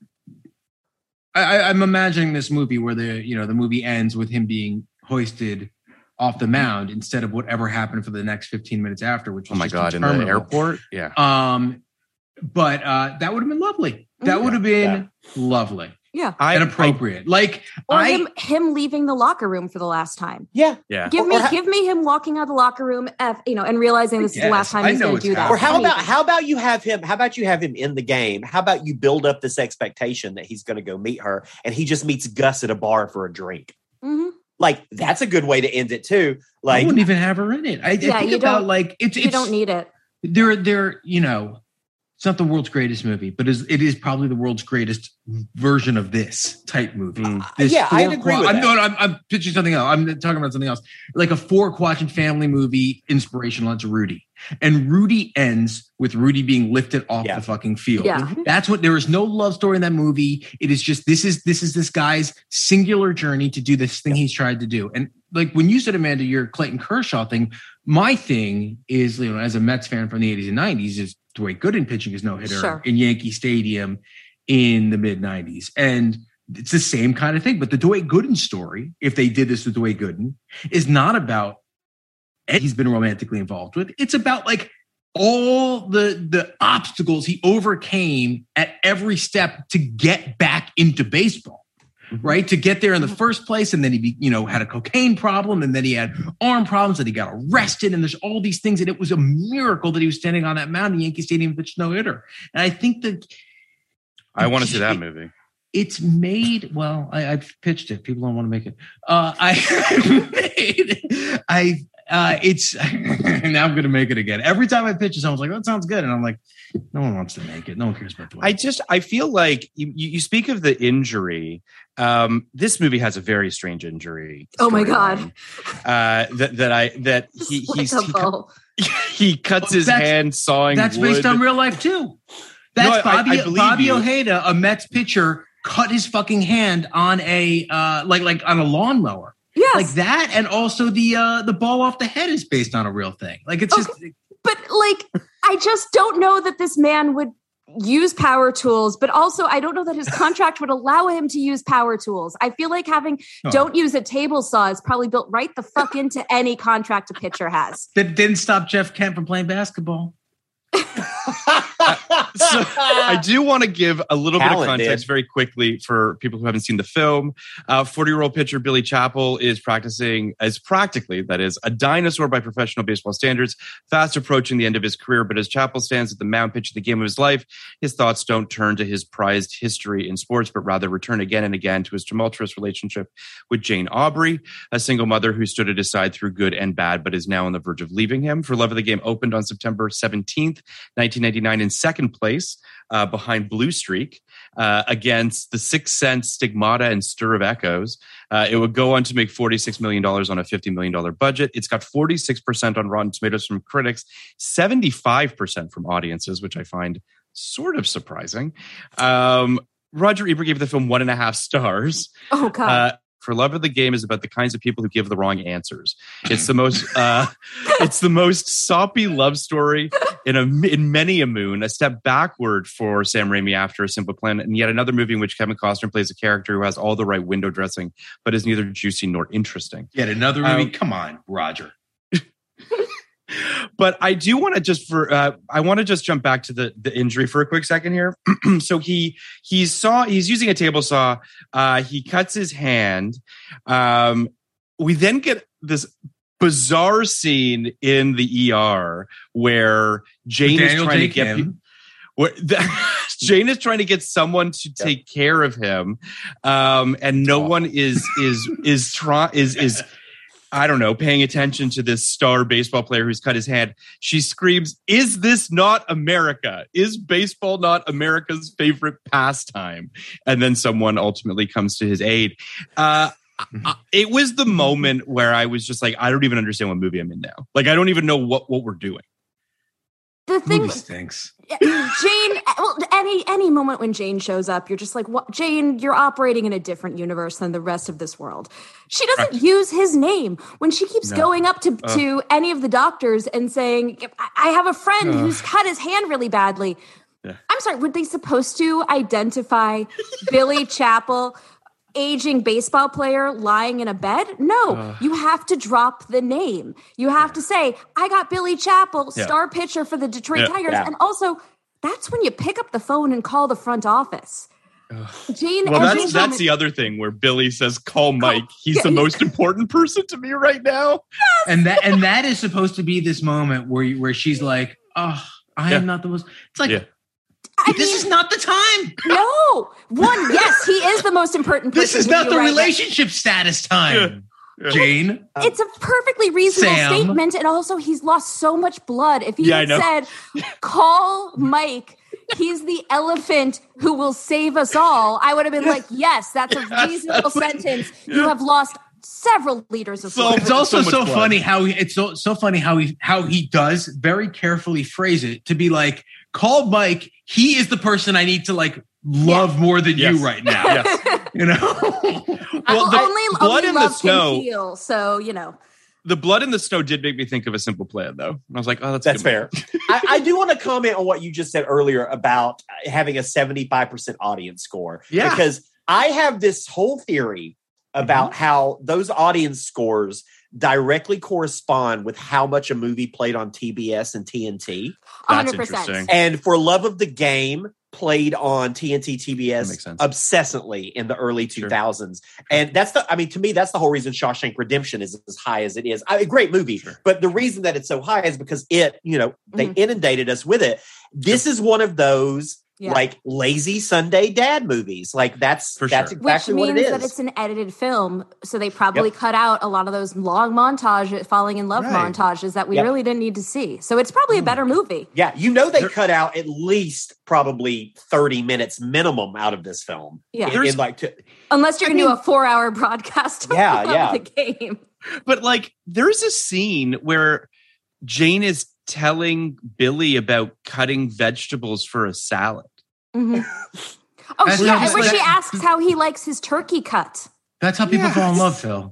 I, I, I'm imagining this movie where the you know the movie ends with him being hoisted off the mound instead of whatever happened for the next fifteen minutes after, which Oh was my just god, in the interminable. airport, yeah. Um, but uh, that would have been lovely. That Mhm. would have been Yeah. lovely yeah. I, and appropriate. Like Or I, him him leaving the locker room for the last time. Yeah. yeah. Give Or- me or ha- give me him walking out of the locker room, F, you know, and realizing this is the Yes, last time I he's know going it's to do that. happening. Or how about Anything. how about you have him? How about you have him in the game? How about you build up this expectation that he's going to go meet her, and he just meets Gus at a bar for a drink? Mhm. Like that's a good way to end it too. I Like wouldn't even have her in it. I, I Yeah, think you about don't- like it's You it's don't need it. they're they're you know it's not the world's greatest movie, but is it is probably the world's greatest version of this type movie. Mm. This Yeah, I'd four agree qua- with I'm, that. no, I'm, I'm pitching something else. I'm talking about something else, like a four quadrant family movie inspirational. It's Rudy, and Rudy ends with Rudy being lifted off Yeah. the fucking field. Yeah. That's what. There is no love story in that movie. It is just this is this is this guy's singular journey to do this thing he's tried to do. And like when you said, Amanda, your Clayton Kershaw thing, my thing is, you know, as a Mets fan from the eighties and nineties, is Dwight Gooden pitching his no hitter Sure. in Yankee Stadium in the mid nineties, and it's the same kind of thing. But the Dwight Gooden story, if they did this with Dwight Gooden, is not about he's been romantically involved with. It's about like all the the obstacles he overcame at every step to get back into baseball. Right, to get there in the first place, and then he, be, you know, had a cocaine problem, and then he had arm problems, and he got arrested, and there's all these things, and it was a miracle that he was standing on that mound in Yankee Stadium with no hitter. And I think that I want to see that movie. it's made well. I, I've pitched it. People don't want to make it. Uh, I made. I uh, it's now I'm going to make it again. Every time I pitch it, someone's like, "That sounds good," and I'm like, "No one wants to make it. No one cares about the." I just I feel like you, you speak of the injury. Um, this movie has a very strange injury. Oh my god! Uh, that that I that he like he's, a he, bow. he cuts his That's- hand sawing. That's wood. based on real life too. That's No, I- Bobby I believe Bobby you. Ojeda, a Mets pitcher, cut his fucking hand on a uh, like like on a lawnmower. Yes. Like that, and also the uh, the ball off the head is based on a real thing. Like it's just Okay. But like, I just don't know that this man would use power tools, but also I don't know that his contract would allow him to use power tools. I feel like having Oh. don't use a table saw is probably built right the fuck into any contract a pitcher has. that didn't stop Jeff Kent from playing basketball. So I do want to give a little bit of Talent, context dude. very quickly for people who haven't seen the film. forty-year-old pitcher Billy Chappell is practicing as practically, that is, a dinosaur by professional baseball standards, fast approaching the end of his career. But as Chappell stands at the mound pitching the game of his life, his thoughts don't turn to his prized history in sports, but rather return again and again to his tumultuous relationship with Jane Aubrey, a single mother who stood at his side through good and bad, but is now on the verge of leaving him. For Love of the Game opened on September seventeenth, nineteen ninety-nine, in second place uh, behind Blue Streak uh, against The Sixth Sense, Stigmata, and Stir of Echoes. Uh, it would go on to make forty-six million dollars on a fifty million dollars budget. It's got forty-six percent on Rotten Tomatoes from critics, seventy-five percent from audiences, which I find sort of surprising. Um, Roger Ebert gave the film one and a half stars. Oh god. Uh, For Love of the Game is about the kinds of people who give the wrong answers. It's the most, uh, it's the most soppy love story in a in many a moon. A step backward for Sam Raimi after A Simple Plan, and yet another movie in which Kevin Costner plays a character who has all the right window dressing, but is neither juicy nor interesting. Yet another movie. Um, Come on, Roger. But I do want to just for uh, I want to just jump back to the the injury for a quick second here. So he he saw he's using a table saw. Uh, he cuts his hand. Um, we then get this bizarre scene in the E R where Jane Daniel is trying to take get him. people. Where the, Jane is trying to get someone to take care of him, um, and no one is is is try is is. I don't know, paying attention to this star baseball player who's cut his hand. She screams, "Is this not America? Is baseball not America's favorite pastime?" And then someone ultimately comes to his aid. Uh, I, it was the moment where I was just like, I don't even understand what movie I'm in now. Like, I don't even know what, what we're doing. The thing, Movie stinks. Jane. Well, any any moment when Jane shows up, you're just like, "What, Jane? You're operating in a different universe than the rest of this world." She doesn't Right. use his name when she keeps No. going up to Uh. to any of the doctors and saying, "I I have a friend Uh. who's cut his hand really badly." Yeah. I'm sorry. Were they supposed to identify Billy Chappell, aging baseball player lying in a bed? No, Uh. you have to drop the name. You have to say, "I got Billy Chappell, Yeah. star pitcher for the Detroit Yeah. Tigers." Yeah. And also, that's when you pick up the phone and call the front office. Jane, Well, every that's that's moment- the other thing where Billy says, "Call Mike. He's yeah, the he's- most important person to me right now." And that and that is supposed to be this moment where you, where she's like, "Oh, I Yeah. am not the most." It's like Yeah. I this mean, is not the time. no. One, yes, he is the most important person. This is to not you the right now. relationship status time. Yeah. Jane. It's a perfectly reasonable Sam. statement, and also he's lost so much blood. If he Yeah, I had know. said, "Call Mike, he's the elephant who will save us all," I would have been like, "Yes, that's a reasonable sentence." You have lost several liters of So- blood. It's also So much so blood. funny how he, it's so so funny how he how he does very carefully phrase it to be like, "Call Mike. He is the person I need to like love more than Yes. you right now." Yes. You know. Well, the only blood only in the love snow- can heal, so you know. The blood in the snow did make me think of A Simple Plan, though. And I was like, "Oh, that's a That's good fair. I, I do want to comment on what you just said earlier about having a seventy-five percent audience score. Yeah. Because I have this whole theory about how those audience scores directly correspond with how much a movie played on T B S and T N T. one That's hundred percent. interesting. And For Love of the Game played on T N T, T B S That makes sense. obsessively in the early two thousands. And that's the, I mean, to me, that's the whole reason Shawshank Redemption is as high as it is. I, a great movie, Sure. but the reason that it's so high is because it, you know, they Mhm. inundated us with it. This is one of those Yeah. like lazy Sunday dad movies. Like that's For that's sure. exactly Which what means it is. that it's an edited film, so they probably Yep. cut out a lot of those long montage, falling in love Right. montages that we Yep. really didn't need to see. So it's probably a better movie. Yeah, you know they cut out at least probably thirty minutes minimum out of this film. Yeah. In- in like to, Unless you're going to do a four-hour broadcast of Yeah, of yeah. the game. But like, there's a scene where Jane is telling Billy about cutting vegetables for a salad. Mhm. Oh, That's yeah, not- and where she that- asks how he likes his turkey cut. That's how people fall in love, Phil.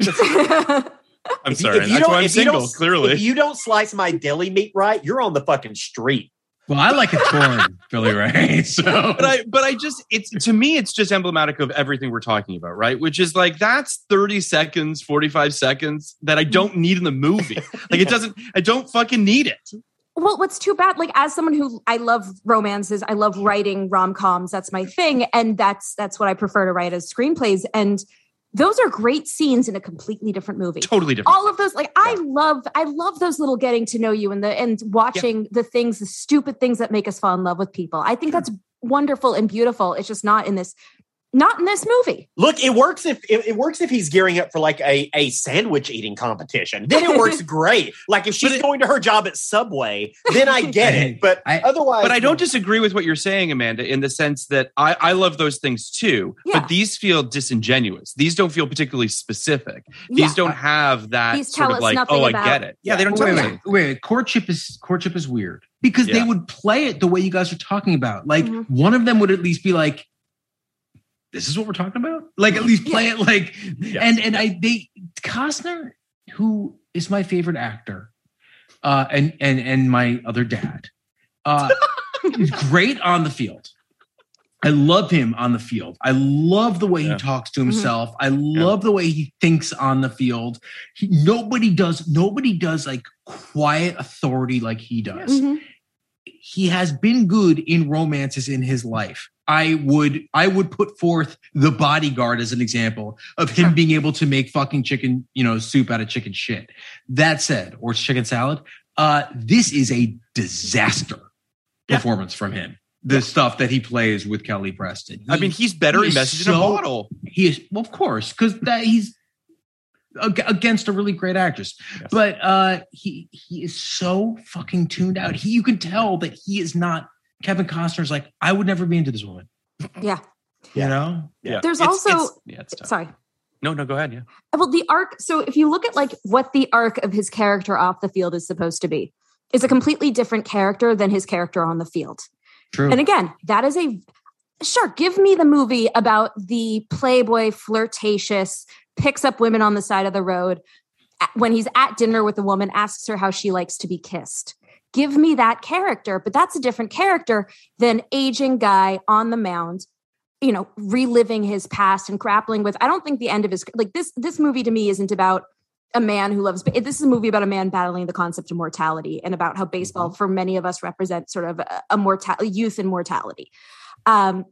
I'm if you- sorry. if you That's don't- why I'm if you single, don't- clearly. If you don't slice my deli meat right, you're on the fucking street. Well, I like it torn, Billy Ray. So but I but I just it's to me it's just emblematic of everything we're talking about, right? Which is like that's thirty seconds, forty-five seconds that I don't need in the movie. Like it doesn't I don't fucking need it. Well, what's too bad, like as someone who I love romances, I love writing rom-coms, that's my thing. And that's that's what I prefer to write as screenplays. And those are great scenes in a completely different movie. Totally different. All of those, like I love, I love those little getting to know you and the and watching the things, the stupid things that make us fall in love with people. I think that's wonderful and beautiful. It's just not in this, not in this movie. Look, it works if it, it works if he's gearing up for like a, a sandwich eating competition. Then it works great. Like if she's But it- going to her job at Subway, then I get it. But I- otherwise, But I don't disagree with what you're saying, Amanda, in the sense that I, I love those things too. Yeah. But these feel disingenuous. These don't feel particularly specific. Yeah. These don't have that These sort tell of us like, nothing oh, I about- get it. Yeah, they don't wait, tell us wait, anything. wait, wait. Courtship is courtship is weird because they Yeah. would play it the way you guys are talking about. Like Mhm. one of them would at least be like, "This is what we're talking about." Like at least play it like, and and I they Costner, who is my favorite actor, uh, and and and my other dad, uh, is great on the field. I love him on the field. I love the way Yeah. he talks to himself. I love the way he thinks on the field. He, nobody does. Nobody does like quiet authority like he does. Mhm. He has been good in romances in his life. I would I would put forth The Bodyguard as an example of him being able to make fucking chicken, you know, soup out of chicken shit. That said, or chicken salad. Uh, this is a disaster Yeah. performance from him. The stuff that he plays with Kelly Preston. I mean, he's better he in is Message in a so- Bottle. He is, well, of course, because that he's ag- against a really great actress. Yes. But uh, he he is so fucking tuned out. He, you can tell that he is not. Kevin Costner's like, I would never be into this woman. Yeah. You know? Yeah. There's It's- also- it's- yeah, it's tough. Sorry. No, no, go ahead. Yeah. Well, the arc. So if you look at like what the arc of his character off the field is supposed to be, is a completely different character than his character on the field. True. And again, that is a sure. Give me the movie about the playboy, flirtatious, picks up women on the side of the road. A- When he's at dinner with a woman, asks her how she likes to be kissed. Give me that character, but that's a different character than aging guy on the mound, you know, reliving his past and grappling with. I don't think the end of his like this. This movie to me isn't about a man who loves. This is a movie about a man battling the concept of mortality and about how baseball, for many of us, represents sort of a, a mortality, youth and mortality. Um,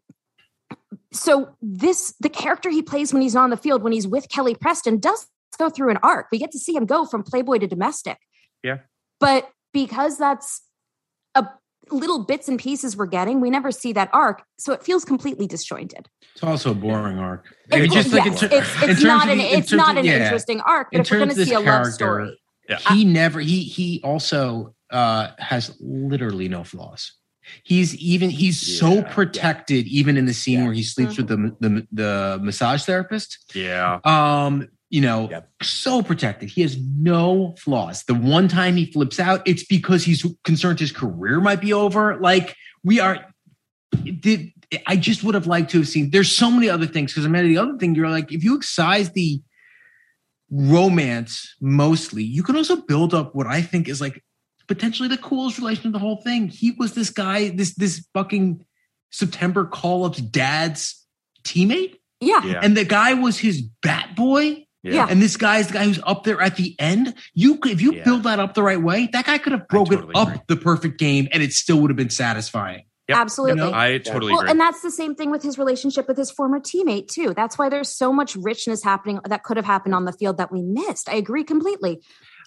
so this, the character he plays when he's on the field, when he's with Kelly Preston, does go through an arc. We get to see him go from playboy to domestic. Yeah. But because that's a little bits and pieces we're getting, we never see that arc. So it feels completely disjointed. It's also a boring arc. It- I mean, just like yes, in ter- it's, in it's terms not of an the- in it's terms not of- an yeah. interesting arc, but In if we're going terms to of see a this love character, story, he never he he also uh has literally no flaws. He's even he's so Yeah. protected even in the scene Yeah. where he sleeps with the, the the massage therapist. Yeah. Um, you know, Yep. so protected. He has no flaws. The one time he flips out, it's because he's concerned his career might be over. Like we are did I just would have liked to have seen there's so many other things because I mean the other thing you're like if you excise the romance mostly, you can also build up what I think is like potentially the coolest relation of the whole thing. He was this guy, this this fucking September call-up's dad's teammate. yeah, Yeah. And the guy was his bat boy. Yeah. And this guy's the guy who's up there at the end. You could, if you Yeah. build that up the right way, that guy could have broken totally up agree. the perfect game and it still would have been satisfying. Yep. absolutely. You know, I totally Well, agree. and that's the same thing with his relationship with his former teammate too. That's why there's so much richness happening that could have happened on the field that we missed. I agree completely.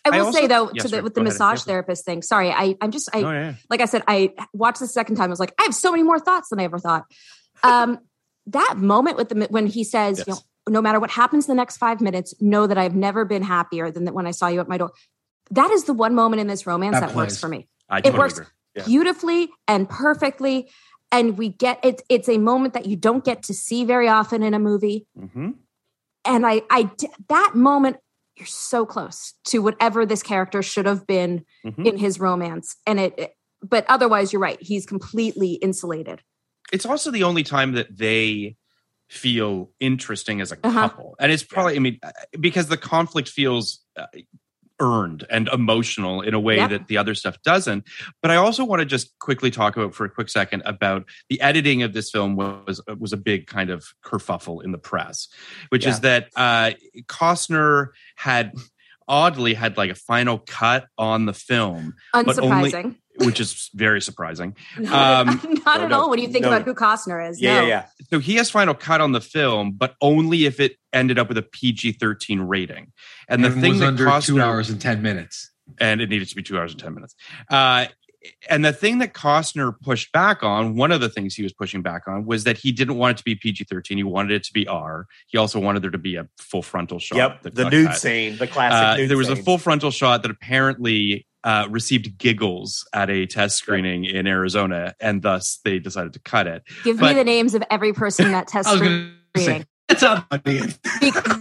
I will I also, say though, yeah, to sorry, the, with the go ahead. massage Yeah. therapist thing. Sorry, I, I'm just, I, Oh, yeah. like I said, I watched the second time. I was like, I have so many more thoughts than I ever thought. Um, that moment with the when he says, Yes. you know, no matter what happens the next five minutes, know that I've never been happier than that when I saw you at my door. That is the one moment in this romance That that, works plays. for me. I It totally works agree. Yeah. beautifully and perfectly. And we get it. It's a moment that you don't get to see very often in a movie. Mm-hmm. And I, I, that moment, you're so close to whatever this character should have been Mm-hmm. in his romance. And it, it- but otherwise, you're right. He's completely insulated. It's also the only time that they feel interesting as a Uh-huh. couple. And it's probably, I mean, because the conflict feels uh, earned and emotional in a way Yep. that the other stuff doesn't. But I also want to just quickly talk about for a quick second about the editing of this film was was a big kind of kerfuffle in the press, which Yeah. is that uh, Costner had oddly had like a final cut on the film, but only- Unsurprising. which is very surprising. Not, Um, not no, at no, all when you think no. about who Costner is. Yeah, no. yeah, yeah. So he has final cut on the film, but only if it ended up with a P G thirteen rating. And the And thing was that under Costner, two hours and ten minutes. and it needed to be two hours and ten minutes. Uh, and the thing that Costner pushed back on, one of the things he was pushing back on, was that he didn't want it to be P G thirteen. He wanted it to be R. He also wanted there to be a full frontal shot. Yep, that the got nude cut. scene, the classic Uh, nude there was scene. a full frontal shot that apparently uh, received giggles at a test screening in Arizona, and thus they decided to cut it. Give But- me the names of every person in that test I was going to say, screening. that's how audience. Because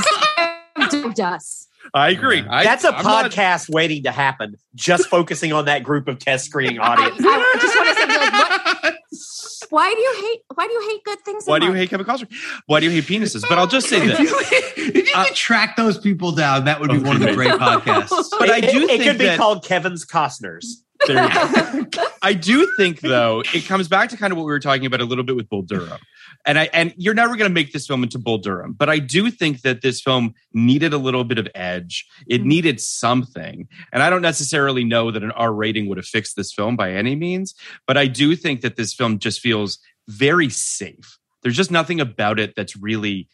it does. I agree. I, That's a I'm not- podcast waiting to happen, just focusing on that group of test screening audience. I, I just want to say, like, what, why do you hate? Why do you hate good things? in Why do you life? hate Kevin Costner? Why do you hate penises? But I'll just say If this. you, if you could track those people down, that would be one of the great podcasts. But I It- do it, think it could be that- called Kevin's Costners. There you go. I do think, though, it comes back to kind of what we were talking about a little bit with Bull Durham. And I and you're never going to make this film into Bull Durham, but I do think that this film needed a little bit of edge. It needed something. And I don't necessarily know that an R rating would have fixed this film by any means, but I do think that this film just feels very safe. There's just nothing about it that's really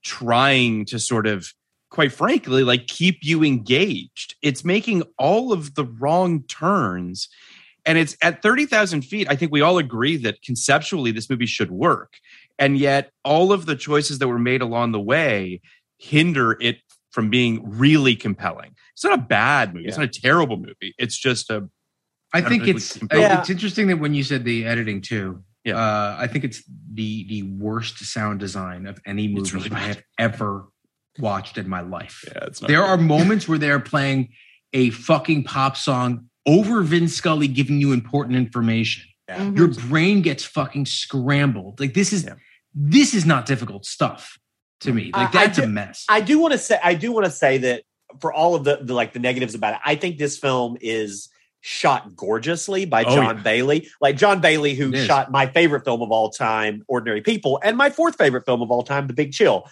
trying to sort of, quite frankly, like keep you engaged. It's making all of the wrong turns. And it's at thirty thousand feet. I think we all agree that conceptually this movie should work. And yet all of the choices that were made along the way hinder it from being really compelling. It's not a bad movie. It's Yeah. not a terrible movie. It's just a, I think Perfectly it's simple. Yeah. it's interesting that when you said the editing too, Yeah. uh, I think it's the the worst sound design of any It's movie really I bad. have ever watched in my life. yeah, it's not There good. are moments where they're playing a fucking pop song over Vince Scully giving you important information. Mhm. Your brain gets fucking scrambled. Like this is Yeah. this is not difficult stuff to me. Like I- I that's a do- mess. I do want to say, I do want to say that for all of the, the like the negatives about it, I think this film is shot gorgeously by Oh, John yeah. Bailey. Like John Bailey, who It is. shot my favorite film of all time, Ordinary People, and my fourth favorite film of all time, The Big Chill.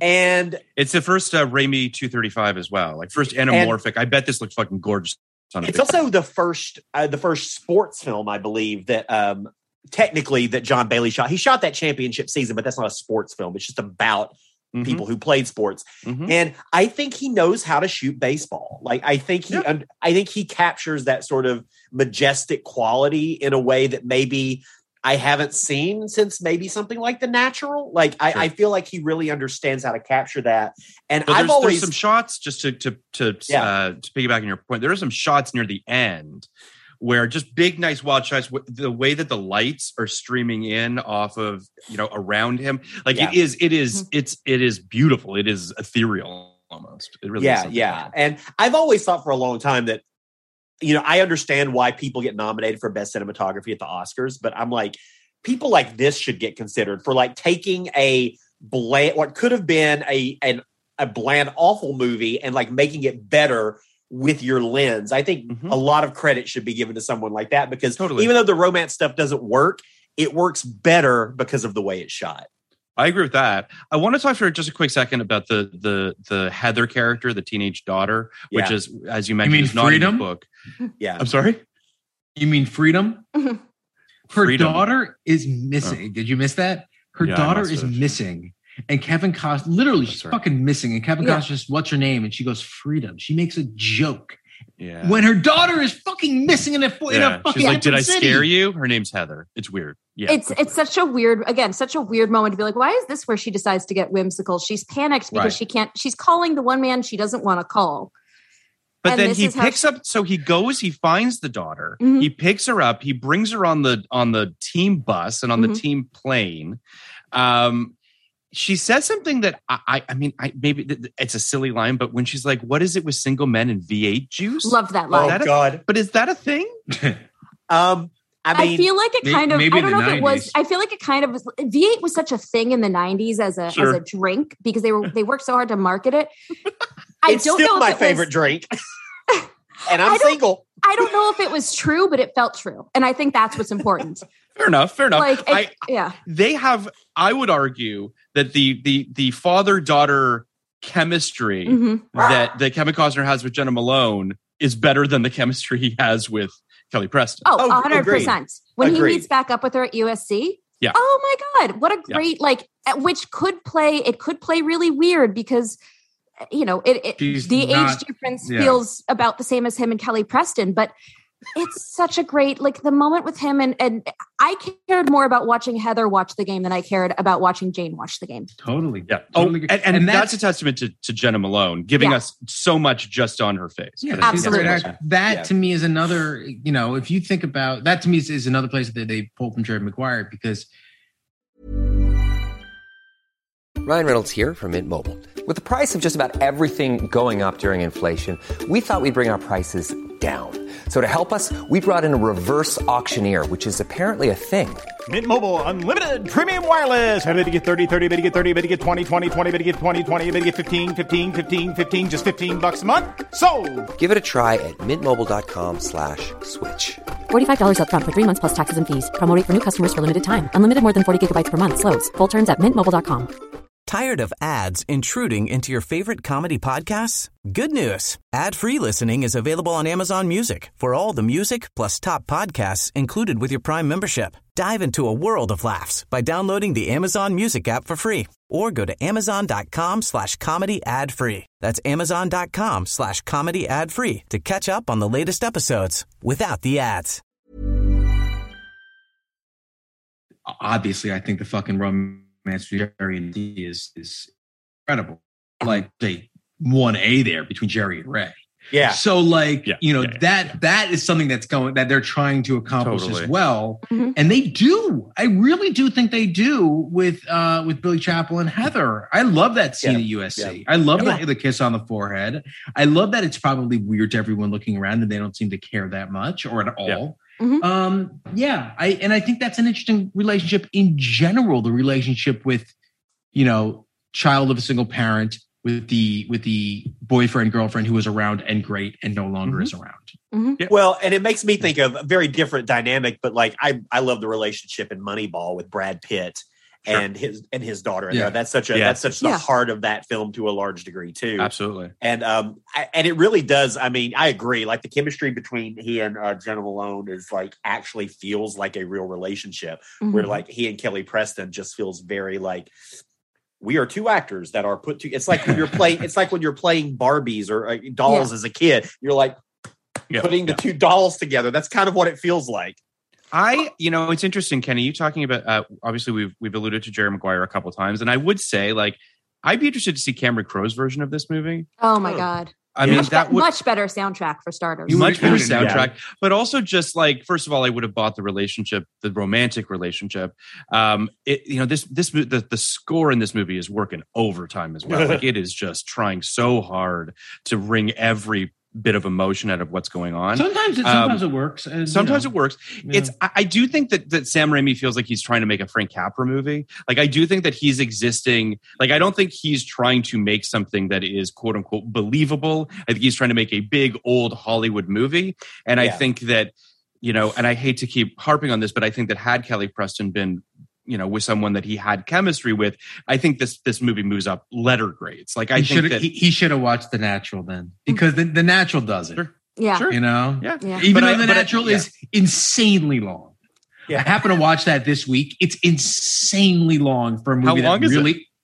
And It's the first uh, Raimi two thirty-five as well. Like first anamorphic. I bet this looks fucking gorgeous. On a it's big also screen. the first uh, the first sports film, I believe, that um technically that John Bailey shot. He shot that championship season, but that's not a sports film. It's just about Mhm. people who played sports. Mhm. And I think he knows how to shoot baseball. Like I think he Yeah. un- I think he captures that sort of majestic quality in a way that maybe I haven't seen since maybe something like The Natural. Like I, Sure. I feel like he really understands how to capture that. And But I've there's, always there's some shots just to to to Yeah. uh, to piggyback on your point. There are some shots near the end where just big, nice, wild shots. w- The way that the lights are streaming in off of you know around him, like Yeah. it is, it is, it's it is beautiful. It is ethereal almost. It really, is yeah, something yeah. special. And I've always thought for a long time that, you know, I understand why people get nominated for best cinematography at the Oscars, but I'm like, people like this should get considered for like taking a bland, what could have been a an, a bland, awful movie and like making it better with your lens. I think Mhm. a lot of credit should be given to someone like that because Totally. even though the romance stuff doesn't work, it works better because of the way it's shot. I agree with that. I want to talk for just a quick second about the the the Heather character, the teenage daughter, which Yeah. is, as you mentioned, mean is not in Freedom? the book. Yeah. I'm sorry. You mean Freedom? Mhm. Her Freedom. daughter is missing. Did you miss that? Her Yeah, I daughter must is have. missing. And Kevin Costner, literally, she's right. fucking missing. And Kevin Yeah. Costner just, what's her name? And she goes, Freedom. She makes a joke. Yeah. When her daughter is fucking missing in a, in Yeah. a fucking She's like, did I city. scare you? Her name's Heather. It's weird. Yeah. It's it's such a weird, again, such a weird moment to be like, why is this where she decides to get whimsical? She's panicked because Right. she can't, she's calling the one man she doesn't want to call. But And then this he is how picks she- up. So he goes. He finds the daughter. Mhm. He picks her up. He brings her on the on the team bus and on Mhm. the team plane. Um, she says something that I, I, I mean, I maybe th- th- it's a silly line, but when she's like, "What is it with single men and V eight juice?" Loved that Oh line. that a- God. But is that a thing? Um, I I, mean, feel like it may- kind of, maybe I don't in know the if it was, nineties. I feel like it kind of was, V eight was such a thing in the nineties as a, Sure. as a drink because they were, they worked so hard to market it. I it's don't still know my if it favorite was, drink, and I'm I don't- single. I don't know if it was true, but it felt true. And I think that's what's important. Fair enough. Fair enough. Like, it, I, yeah. they have. I would argue that the the the father daughter chemistry Mhm. that that Kevin Costner has with Jenna Malone is better than the chemistry he has with Kelly Preston. Oh, Oh, a hundred percent. When Agreed. he meets back up with her at U S C. Yeah. Oh my God. What a Yeah. great, like, at- which could play, it could play really weird because, you know, it, it She's the not- age difference yeah. feels about the same as him and Kelly Preston, but it's such a great, like the moment with him. And, and I cared more about watching Heather watch the game than I cared about watching Jane watch the game. Totally. Yeah. Oh, Totally. and, and, that's, a testament to, to Jenna Malone, giving Yeah. us so much just on her face. Yeah, I think Absolutely. that's That, awesome. that Yeah. to me is another, you know, if you think about that to me is, is another place that they pulled from Jerry Maguire because Ryan Reynolds here from Mint Mobile. With the price of just about everything going up during inflation, we thought we'd bring our prices down. So to help us, we brought in a reverse auctioneer, which is apparently a thing. Mint Mobile Unlimited Premium Wireless. How to get thirty, thirty, how to get thirty, how to get twenty, twenty, twenty, how to get twenty, twenty, how to get fifteen, fifteen, fifteen, fifteen, just fifteen bucks a month? Sold! Give it a try at mintmobile.com slash switch. forty-five dollars up front for three months plus taxes and fees. Promo rate for new customers for limited time. Unlimited more than forty gigabytes per month. Slows full terms at mint mobile dot com. Tired of ads intruding into your favorite comedy podcasts? Good news. Ad-free listening is available on Amazon Music for all the music plus top podcasts included with your Prime membership. Dive into a world of laughs by downloading the Amazon Music app for free or go to amazon.com slash comedy ad free. That's amazon.com slash comedy ad free to catch up on the latest episodes without the ads. obviously I think the fucking romance with Jerry and Dee is is incredible. Like they one A there between Jerry and Ray. Yeah. So like, Yeah, you know, yeah, yeah. that that is something that's going that they're trying to accomplish Totally. as well. Mhm. And they do. I really do think they do with uh with Billy Chappell and Heather. I love that scene Yeah, at U S C. yeah. I love Yeah. the, the kiss on the forehead. I love that it's probably weird to everyone looking around and they don't seem to care that much or at all. Yeah. Mhm. Um, yeah, I and I think that's an interesting relationship in general, the relationship with, you know, child of a single parent with the with the boyfriend girlfriend who was around and great and no longer Mhm. is around. Well, and it makes me think of a very different dynamic, but like I, I love the relationship in Moneyball with Brad Pitt Sure. and his and his daughter. Yeah. Yeah. That's such a Yeah. that's such the Yeah. heart of that film to a large degree too. Absolutely. And um I, and it really does. I mean, I agree. Like the chemistry between he and uh, Jenna Malone is like actually feels like a real relationship. Where Mhm. like he and Kelly Preston just feels very like we are two actors that are put to. It's like when you're playing. It's like when you're playing Barbies or uh, dolls as a kid. You're like Yeah. putting the two dolls together. That's kind of what it feels like. I, you know, it's interesting, Kenny. You talking about uh, obviously we've we've alluded to Jerry Maguire a couple times, and I would say like I'd be interested to see Cameron Crowe's version of this movie. Oh my Oh. God. I mean, much, that be- would much better soundtrack for starters. You much would- better you would- soundtrack, but also just like first of all, I would have bought the relationship, the romantic relationship. Um, it, you know, this this mo- the the score in this movie is working overtime as well. Like it is just trying so hard to wring every bit of emotion out of what's going on. Sometimes it Um, sometimes it works. and, you Sometimes know, it works. yeah. It's I, I do think that that Sam Raimi feels like he's trying to make a Frank Capra movie. Like I do think that he's existing. Like I don't think he's trying to make something that is quote unquote believable. I think he's trying to make a big old Hollywood movie. And I Yeah. think that, you know, and I hate to keep harping on this, but I think that had Kelly Preston been, you know, with someone that he had chemistry with, I think this this movie moves up letter grades. Like I he think should that he, he should have watched The Natural then because the, the Natural does it. Sure. Yeah. Sure. You know, yeah. Yeah. even But though I- The but I- Natural yeah. is insanely long. Yeah. I happened to watch that this week. It's insanely long for a movie How long that is it? really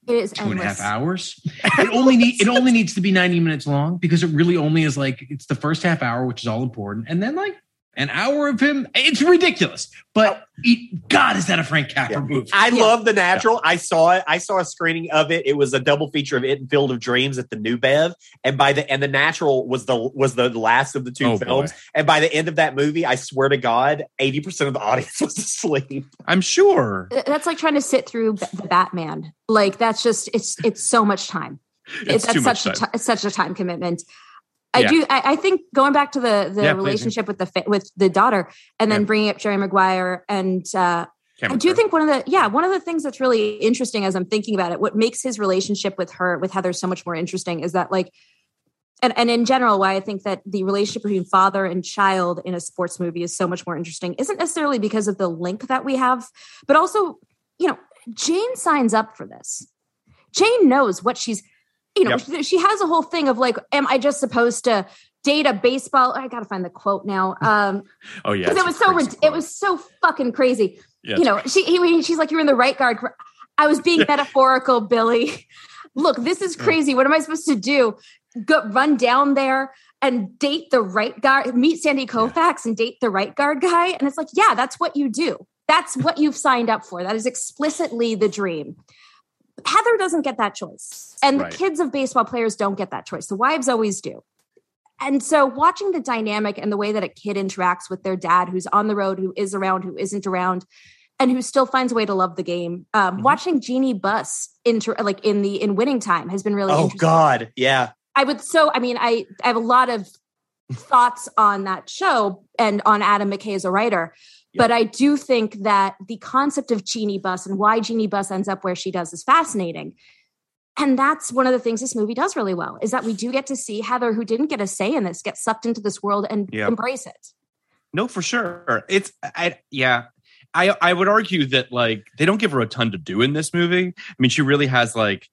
It is two and a half endless. hours. It only need it only needs to be ninety minutes long because it really only is like it's the first half hour, which is all important, and then like an hour of him. It's ridiculous, but it, God, is that a Frank Capra Yeah. movie? I Yeah. love The Natural. I saw it. I saw a screening of it. It was a double feature of it and Field of Dreams at the New Bev. And by the and The Natural was the was the last of the two Oh, films. boy. And by the end of that movie, I swear to God, eighty percent of the audience was asleep. I'm sure. That's like trying to sit through B- the Batman. Like that's just it's it's so much time. It's that's too much such a time. ti- it's such a time commitment. I Yeah. do. I, I think going back to the the Yeah, please. relationship with the fa- with the daughter, and then Yeah. bringing up Jerry Maguire, and uh, Cameron I do Crowe. think one of the yeah one of the things that's really interesting as I'm thinking about it, what makes his relationship with her with Heather so much more interesting is that like, and and in general, why I think that the relationship between father and child in a sports movie is so much more interesting isn't necessarily because of the link that we have, but also you know Jane signs up for this. Jane knows what she's. You know, Yep. she has a whole thing of like, am I just supposed to date a baseball? I got to find the quote now. Um, Oh yeah, because it's it a was so, crazy rid- it quote. was so fucking crazy. Yeah, you know, she, he, she's like, you're in the right guard. I was being metaphorical, Billy. Look, this is crazy. What am I supposed to do? Go run down there and date the right guard, meet Sandy Koufax and date the right guard guy. And it's like, yeah, that's what you do. That's what you've signed up for. That is explicitly the dream. Heather doesn't get that choice. And Right. the kids of baseball players don't get that choice. The wives always do. And so watching the dynamic and the way that a kid interacts with their dad, who's on the road, who is around, who isn't around, and who still finds a way to love the game. Um, Mm-hmm. Watching Jeannie Buss inter like in the in winning time has been really Oh interesting. God, yeah. I would so I mean I, I have a lot of thoughts on that show and on Adam McKay as a writer. But I do think that the concept of Jeannie Buss and why Jeannie Buss ends up where she does is fascinating. And that's one of the things this movie does really well, is that we do get to see Heather, who didn't get a say in this, get sucked into this world and Yeah. embrace it. No, for sure. It's I yeah. I I would argue that like they don't give her a ton to do in this movie. I mean, she really has like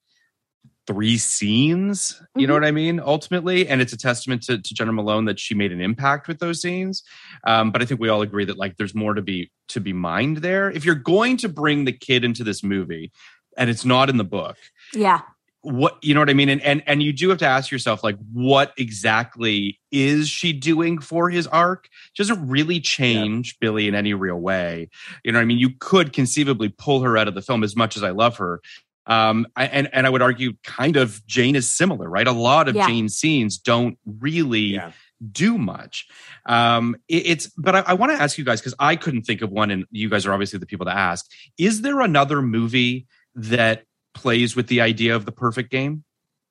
three scenes, you know Mhm. what I mean? Ultimately, and it's a testament to, to Jenna Malone that she made an impact with those scenes. Um, but I think we all agree that like there's more to be to be mined there. If you're going to bring the kid into this movie, and it's not in the book, Yeah. what you know what I mean? And and and you do have to ask yourself, like, what exactly is she doing for his arc? She doesn't really change yeah. Billy in any real way. You know what I mean? You could conceivably pull her out of the film as much as I love her. Um, I, and, and I would argue kind of Jane is similar, right? A lot of yeah. Jane's scenes don't really Yeah. do much. Um, it, it's, but I, I want to ask you guys, because I couldn't think of one, and you guys are obviously the people to ask. Is there another movie that plays with the idea of the perfect game?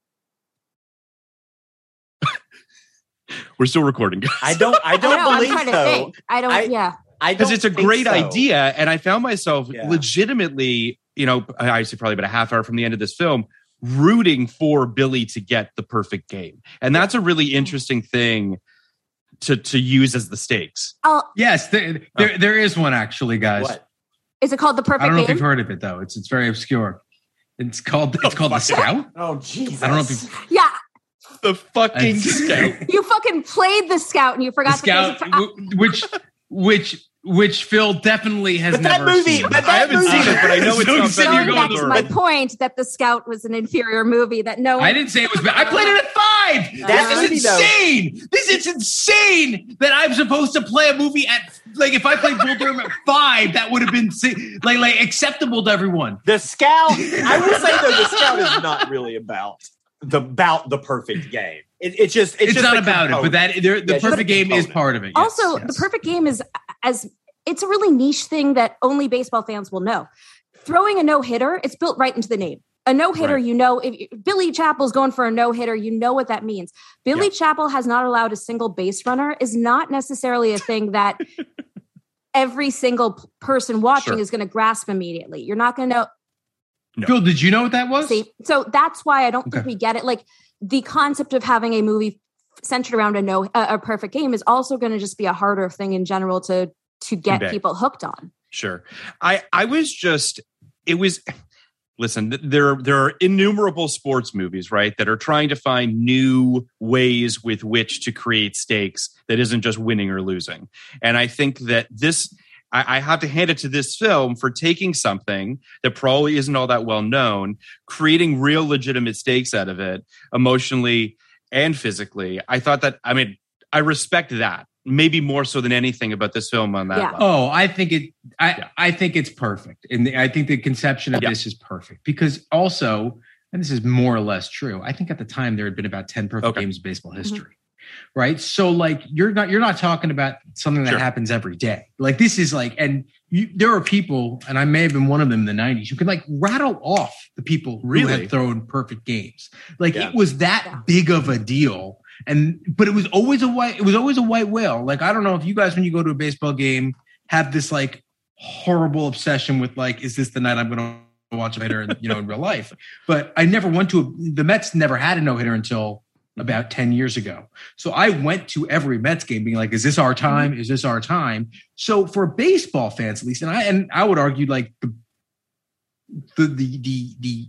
We're still recording, guys. I don't. I don't I know, believe I'm trying to so. think. I don't. I- yeah. I Because don't it's a think great so. idea, and I found myself Yeah. legitimately, you know, I say probably about a half hour from the end of this film, rooting for Billy to get the perfect game, and that's a really interesting thing to to use as the stakes. Oh, Yes, there, there, there is one actually, guys. What? is it called The Perfect I don't know Game? if you've heard of it though. It's it's very obscure. It's called it's called The fuck Scout. Oh Jesus! I don't know if you've Yeah. The fucking I- scout. You fucking played the Scout and you The forgot Scout, that there's a, w- which which which Phil definitely has But that never movie- seen. but that I haven't movie- seen it, but I know it's So not sitting better here going than back going, to Thor. my point that the Scout was an inferior movie that no I didn't say it was bad. I played it at five. That this movie, is though- insane. This is insane that I'm supposed to play a movie at like if I played Bull Durham at five, that would have been si- like like acceptable to everyone. The Scout. I will say though, the Scout is not really about the about the perfect game. It, it's just it's, It's, just not a about it, but component. that there, the Yeah, it's just a perfect game is component. part of it. Yes, Also, yes. The Perfect Game is as it's a really niche thing that only baseball fans will know. Throwing a no hitter, it's built right into the name. A no hitter, Right. you know, if Billy Chappell's going for a no hitter, you know what that means. Billy Yeah. Chappell has not allowed a single base runner is not necessarily a thing that every single p- person watching Sure. is going to grasp immediately. You're not going to know. No. Phil, did you know what that was? See, so that's why I don't think Okay. we get it. Like the concept of having a movie centered around a no a, a perfect game is also going to just be a harder thing in general to to get Convey. people hooked on. Sure. I I was just it was listen, th- there there are innumerable sports movies, right, that are trying to find new ways with which to create stakes that isn't just winning or losing. And I think that this I, I have to hand it to this film for taking something that probably isn't all that well known, creating real legitimate stakes out of it, emotionally and physically. I thought that, I mean, I respect that. Maybe more so than anything about this film on that Yeah. level. Oh, I think it. I Yeah. I think it's perfect, and the, I think the conception of Yeah. this is perfect because also, and this is more or less true. I think at the time there had been about ten perfect Okay. games of baseball history, right? So like you're not you're not talking about something that Sure. happens every day. Like this is like, and you, there are people, and I may have been one of them in the nineties, who could like rattle off the people who Really? had thrown perfect games. Like Yeah. it was that Yeah. big of a deal. And but it was always a white it was always a white whale. Like I don't know if you guys when you go to a baseball game have this like horrible obsession with like, is this the night I'm going to watch a hitter, you know, in real life? But I never went to a, the Mets never had a no hitter until about ten years ago. So I went to every Mets game being like, is this our time? Is this our time? So for baseball fans, at least, and I and I would argue like the the the the, the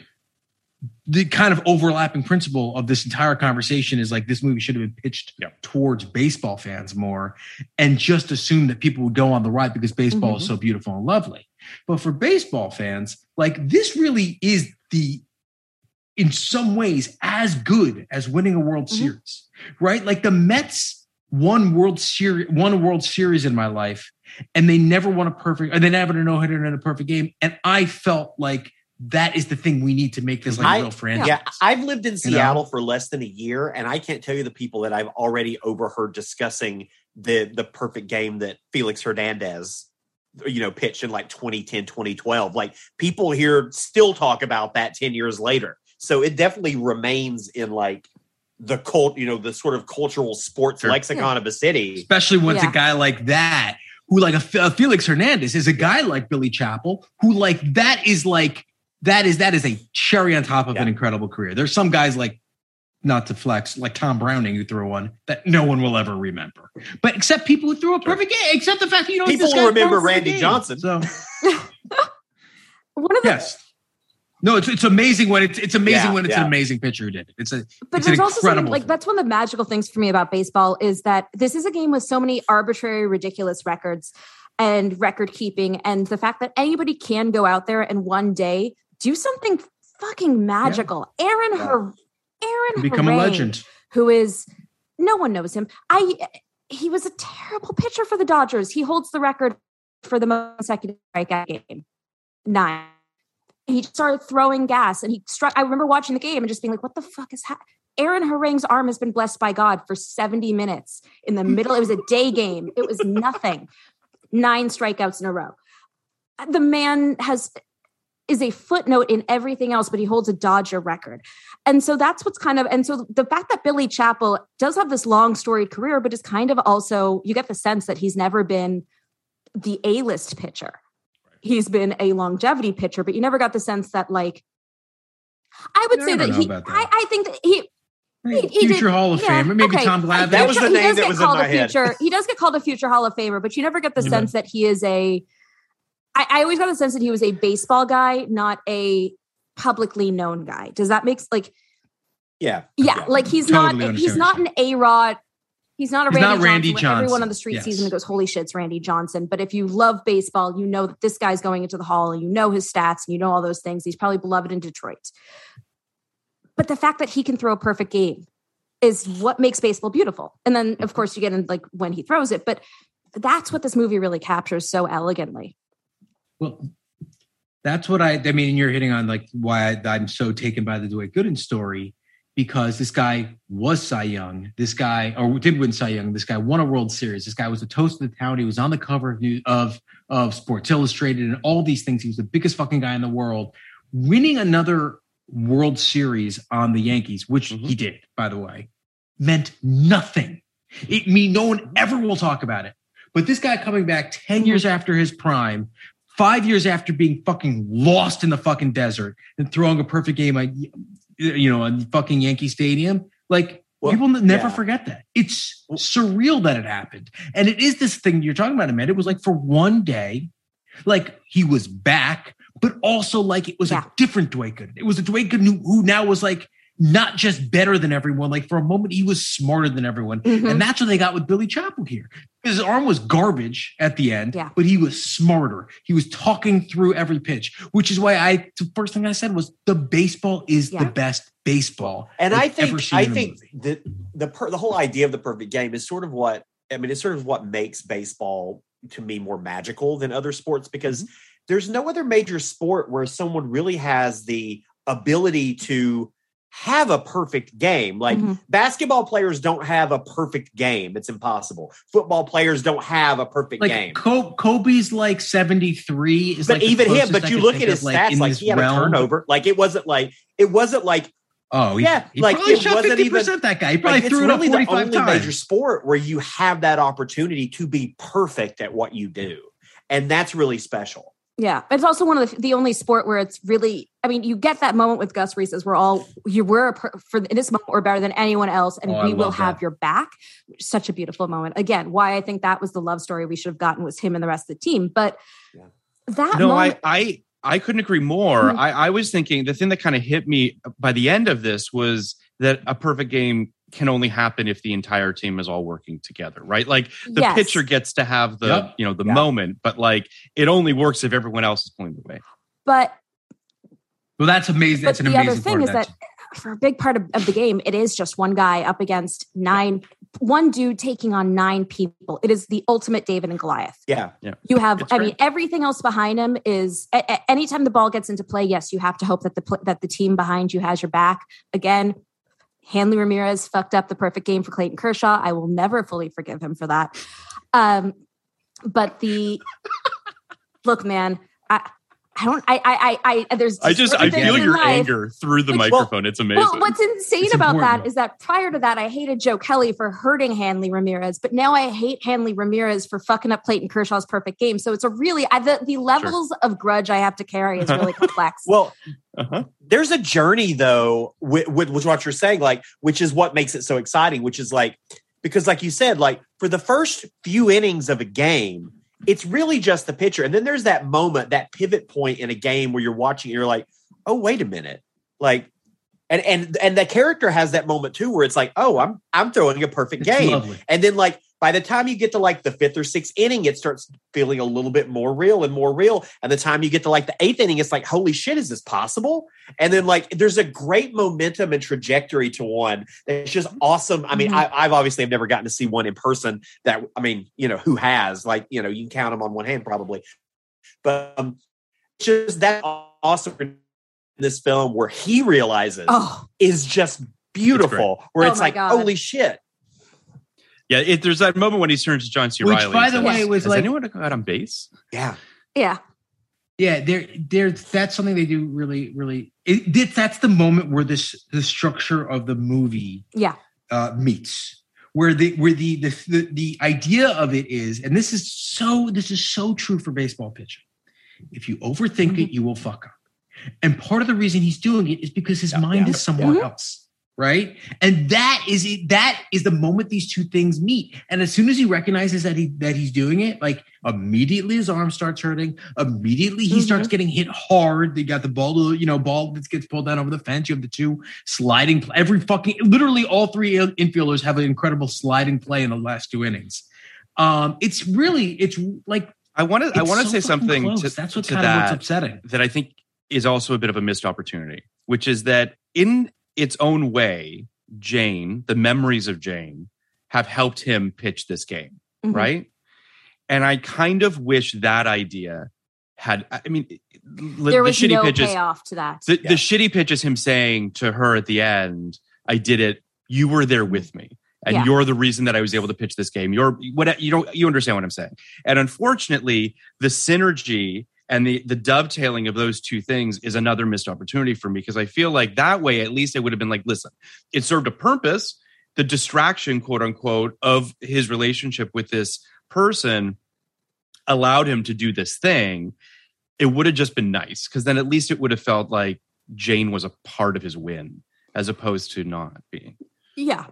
the kind of overlapping principle of this entire conversation is like this movie should have been pitched Yeah. towards baseball fans more and just assume that people would go on the ride because baseball Mm-hmm. is so beautiful and lovely. But for baseball fans, like this really is the, in some ways, as good as winning a World Mm-hmm. Series, right? Like the Mets won World Series, won a World Series in my life, and they never won a perfect, or they never had a no-hitter in a perfect game. And I felt like that is the thing we need to make this like I- a real franchise. Yeah, I've lived in know? Seattle for less than a year, and I can't tell you the people that I've already overheard discussing the the perfect game that Felix Hernandez, you know, pitched in like twenty ten, twenty twelve. Like people here still talk about that ten years later. So it definitely remains in like the cult, you know, the sort of cultural sports Sure. lexicon of a city. Especially once Yeah. a guy like that, who like a, a Felix Hernandez is a guy like Billy Chappell, who like that is like that is that is a cherry on top of Yeah. an incredible career. There's some guys like, not to flex, like Tom Browning who threw one that no one will ever remember. But except people who threw a perfect game, except the fact that you know People this guy will remember threw a perfect Randy game. Johnson. So One of the yes. No, it's it's amazing when it's it's amazing Yeah, when it's yeah. an amazing pitcher who did it. It's a But it's an there's also something incredible like thing. that's one of the magical things for me about baseball is that this is a game with so many arbitrary, ridiculous records and record keeping, and the fact that anybody can go out there and one day do something fucking magical. Aaron, Yeah. Her- Aaron, become a Hooray, legend. who is no one knows him. I he was a terrible pitcher for the Dodgers. He holds the record for the most consecutive strikeout game, nine. He started throwing gas and he struck. I remember watching the game and just being like, what the fuck is happening? Aaron Harang's arm has been blessed by God for seventy minutes in the middle. It was a day game. It was nothing. Nine strikeouts in a row. The man has is a footnote in everything else, but he holds a Dodger record. And so that's what's kind of, and so the fact that Billy Chappell does have this long storied career, but is kind of also, you get the sense that he's never been the A-list pitcher. He's been a longevity pitcher, but you never got the sense that, like, I would I say don't that know he, about that. I, I think that he, he, he Future did- Hall of yeah, Famer, maybe okay. Tom Glavine. That was the He name does that get was in called my a head. future, he does get called a future Hall of Famer, but you never get the Yeah. sense that he is a, I, I always got the sense that he was a baseball guy, not a publicly known guy. Does that make, like, Yeah. yeah, like he's Totally not, understand he's what not you're an A-Rod. He's not a He's Randy not Randy Johnson, where everyone Johnson. on the street Yes. sees him and goes, holy shit, it's Randy Johnson. But if you love baseball, you know that this guy's going into the Hall and you know his stats and you know all those things. He's probably beloved in Detroit. But the fact that he can throw a perfect game is what makes baseball beautiful. And then, of course, you get in like when he throws it. But that's what this movie really captures so elegantly. Well, that's what I, I mean, you're hitting on like why I, I'm so taken by the Dwight Gooden story, because this guy was Cy Young. This guy, or did win Cy Young. This guy won a World Series. This guy was the toast of the town. He was on the cover of, New, of, of Sports Illustrated and all these things. He was the biggest fucking guy in the world. Winning another World Series on the Yankees, which Mm-hmm. he did, by the way, meant nothing. It mean no one ever will talk about it. But this guy coming back ten years after his prime, five years after being fucking lost in the fucking desert and throwing a perfect game, like, you know, on fucking Yankee Stadium, like Well, people never yeah. forget that. It's surreal that it happened. And it is this thing you're talking about, Amanda. It was like for one day, like he was back, but also like it was Yeah. a different Dwight Gooden. It was a Dwight Gooden who, who now was like not just better than everyone. Like for a moment, he was smarter than everyone. Mm-hmm. And that's what they got with Billy Chapel here. His arm was garbage at the end, yeah. but he was smarter. He was talking through every pitch, which is why I, the first thing I said was the baseball is yeah. the best baseball. And I think, I think that the, per, the whole idea of the perfect game is sort of what, I mean, it's sort of what makes baseball to me more magical than other sports, because mm-hmm. there's no other major sport where someone really has the ability to have a perfect game. Like mm-hmm. basketball players don't have a perfect game. It's impossible. Football players don't have a perfect like game. Kobe's like seventy-three. Is but like even him, but you look at his stats, like, like he had realm. a turnover. Like it wasn't like, it wasn't like, oh, he, yeah, he like probably it shot wasn't fifty percent even that guy. He probably like, threw it's it really up the forty-five only times. major sport where you have that opportunity to be perfect at what you do. And that's really special. Yeah. It's also one of the, the only sport where it's really, I mean, you get that moment with Gus Reese as we're all, you were for this moment, we're better than anyone else. And oh, we will that. have your back. Such a beautiful moment. Again, why I think that was the love story we should have gotten was him and the rest of the team. But yeah. that no, moment. I, I, I couldn't agree more. Mm-hmm. I, I was thinking the thing that kind of hit me by the end of this was that a perfect game can only happen if the entire team is all working together, right? Like the yes. pitcher gets to have the, yep. you know, the yep. moment, but like it only works if everyone else is pulling the way. But well, that's amazing. That's an the amazing other thing is that, that for a big part of, of the game, it is just one guy up against nine, one dude taking on nine people. It is the ultimate David and Goliath. Yeah. yeah. You have, it's I great. mean, everything else behind him is a, a, anytime the ball gets into play, yes, you have to hope that the, that the team behind you has your back. Again, Hanley Ramirez fucked up the perfect game for Clayton Kershaw. I will never fully forgive him for that. Um, but the look, man, I, I don't, I, I, I, there's, I just, I feel your life. anger through the Which, microphone. Well, it's amazing. Well, what's insane it's about important. that is that prior to that, I hated Joe Kelly for hurting Hanley Ramirez, but now I hate Hanley Ramirez for fucking up Clayton Kershaw's perfect game. So it's a really, I, the, the levels sure. of grudge I have to carry is really complex. Well, uh-huh. there's a journey though, with, with, with what you're saying, like, which is what makes it so exciting, which is like, because like you said, like for the first few innings of a game, it's really just the pitcher. And then there's that moment, that pivot point in a game where you're watching, and you're like, oh, wait a minute. Like, and, and, and the character has that moment too, where it's like, oh, I'm, I'm throwing a perfect it's game. Lovely. And then like, by the time you get to like the fifth or sixth inning, it starts feeling a little bit more real and more real. And the time you get to like the eighth inning, it's like, holy shit, is this possible? And then like, there's a great momentum and trajectory to one that's just awesome. I mean, mm-hmm. I, I've obviously have never gotten to see one in person that, I mean, you know, who has, like, you know, you can count them on one hand probably, but um, just that awesome in this film where he realizes oh. is just beautiful, it's where oh it's like, God. holy shit. Yeah, it, there's that moment when he turns to John C. Which, Reilly. by the says, way, was Has like anyone got on base? Yeah, yeah, yeah. There, there. That's something they do really, really. It, it, that's the moment where this the structure of the movie, yeah, uh, meets. Where the where the, the the the idea of it is, and this is so this is so true for baseball pitching. If you overthink mm-hmm. it, you will fuck up. And part of the reason he's doing it is because his yeah, mind yeah. is somewhere mm-hmm. else. Right. And that is it. That is the moment these two things meet. And as soon as he recognizes that he that he's doing it, like immediately his arm starts hurting. Immediately he mm-hmm. starts getting hit hard. They got the ball, you know, ball that gets pulled down over the fence. You have the two sliding, every fucking, literally all three infielders have an incredible sliding play in the last two innings. Um, it's really, it's like, I want to, I want to so say something close. to, That's what to kind that, of what's upsetting. That I think is also a bit of a missed opportunity, which is that in its own way, Jane, the memories of Jane have helped him pitch this game, mm-hmm. right? And I kind of wish that idea had, I mean, there was the shitty no pitches, payoff to that. The, yeah. the shitty pitch is him saying to her at the end, I did it. You were there with me. And yeah. you're the reason that I was able to pitch this game. You're what you don't, you understand what I'm saying. And unfortunately, the synergy and the, the dovetailing of those two things is another missed opportunity for me, because I feel like that way, at least it would have been like, listen, it served a purpose. The distraction, quote unquote, of his relationship with this person allowed him to do this thing. It would have just been nice, because then at least it would have felt like Jane was a part of his win as opposed to not being. Yeah.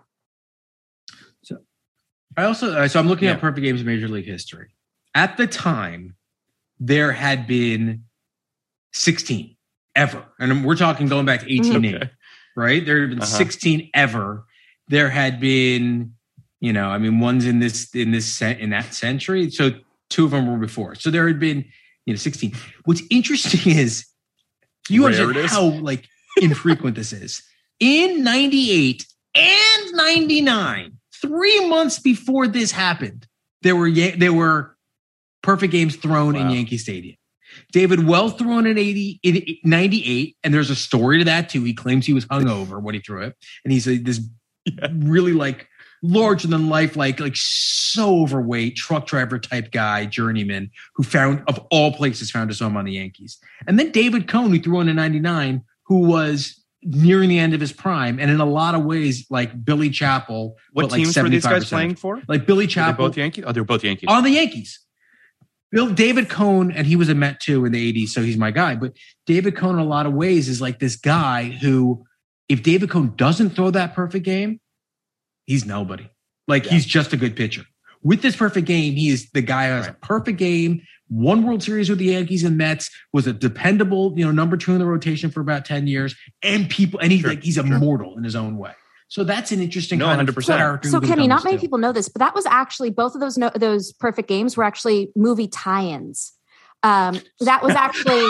So I also, so I'm looking yeah. at perfect games in Major League history. At the time, there had been sixteen ever. And we're talking going back to eighteen eighty. Okay. right? There had been Uh-huh. sixteen ever. There had been, you know, I mean, one's in this in this in that century. So two of them were before. So there had been, you know, sixteen. What's interesting is you Rare understand it is. how like infrequent this is. In ninety-eight and ninety-nine, three months before this happened, there were there were perfect games thrown in Wow. Yankee Stadium. David Wells threw in eighty, in ninety-eight, and there's a story to that too. He claims he was hungover when he threw it, and he's a, this Yeah. really like larger than life, like like so overweight truck driver type guy, journeyman, who found of all places found his home on the Yankees. And then David Cohn, who threw in in ninety-nine, who was nearing the end of his prime, and in a lot of ways like Billy Chappell. What but like teams were these guys seventy-five percent. playing for? Like Billy Were they Chappell both Yankees? Oh, they were both Yankees. on the Yankees. Bill David Cohn, and he was a Met too in the eighties, so he's my guy. But David Cohn, in a lot of ways, is like this guy who, if David Cohn doesn't throw that perfect game, he's nobody. Like Yeah. he's just a good pitcher. With this perfect game, he is the guy who has a perfect game, won World Series with the Yankees and Mets, was a dependable, you know, number two in the rotation for about ten years, and people, and he's Sure, like he's immortal in his own way. So that's an interesting No, kind one hundred of percent. character. So who Kenny, not becomes many too. people know this, but that was actually both of those no, those perfect games were actually movie tie-ins. Um, that was actually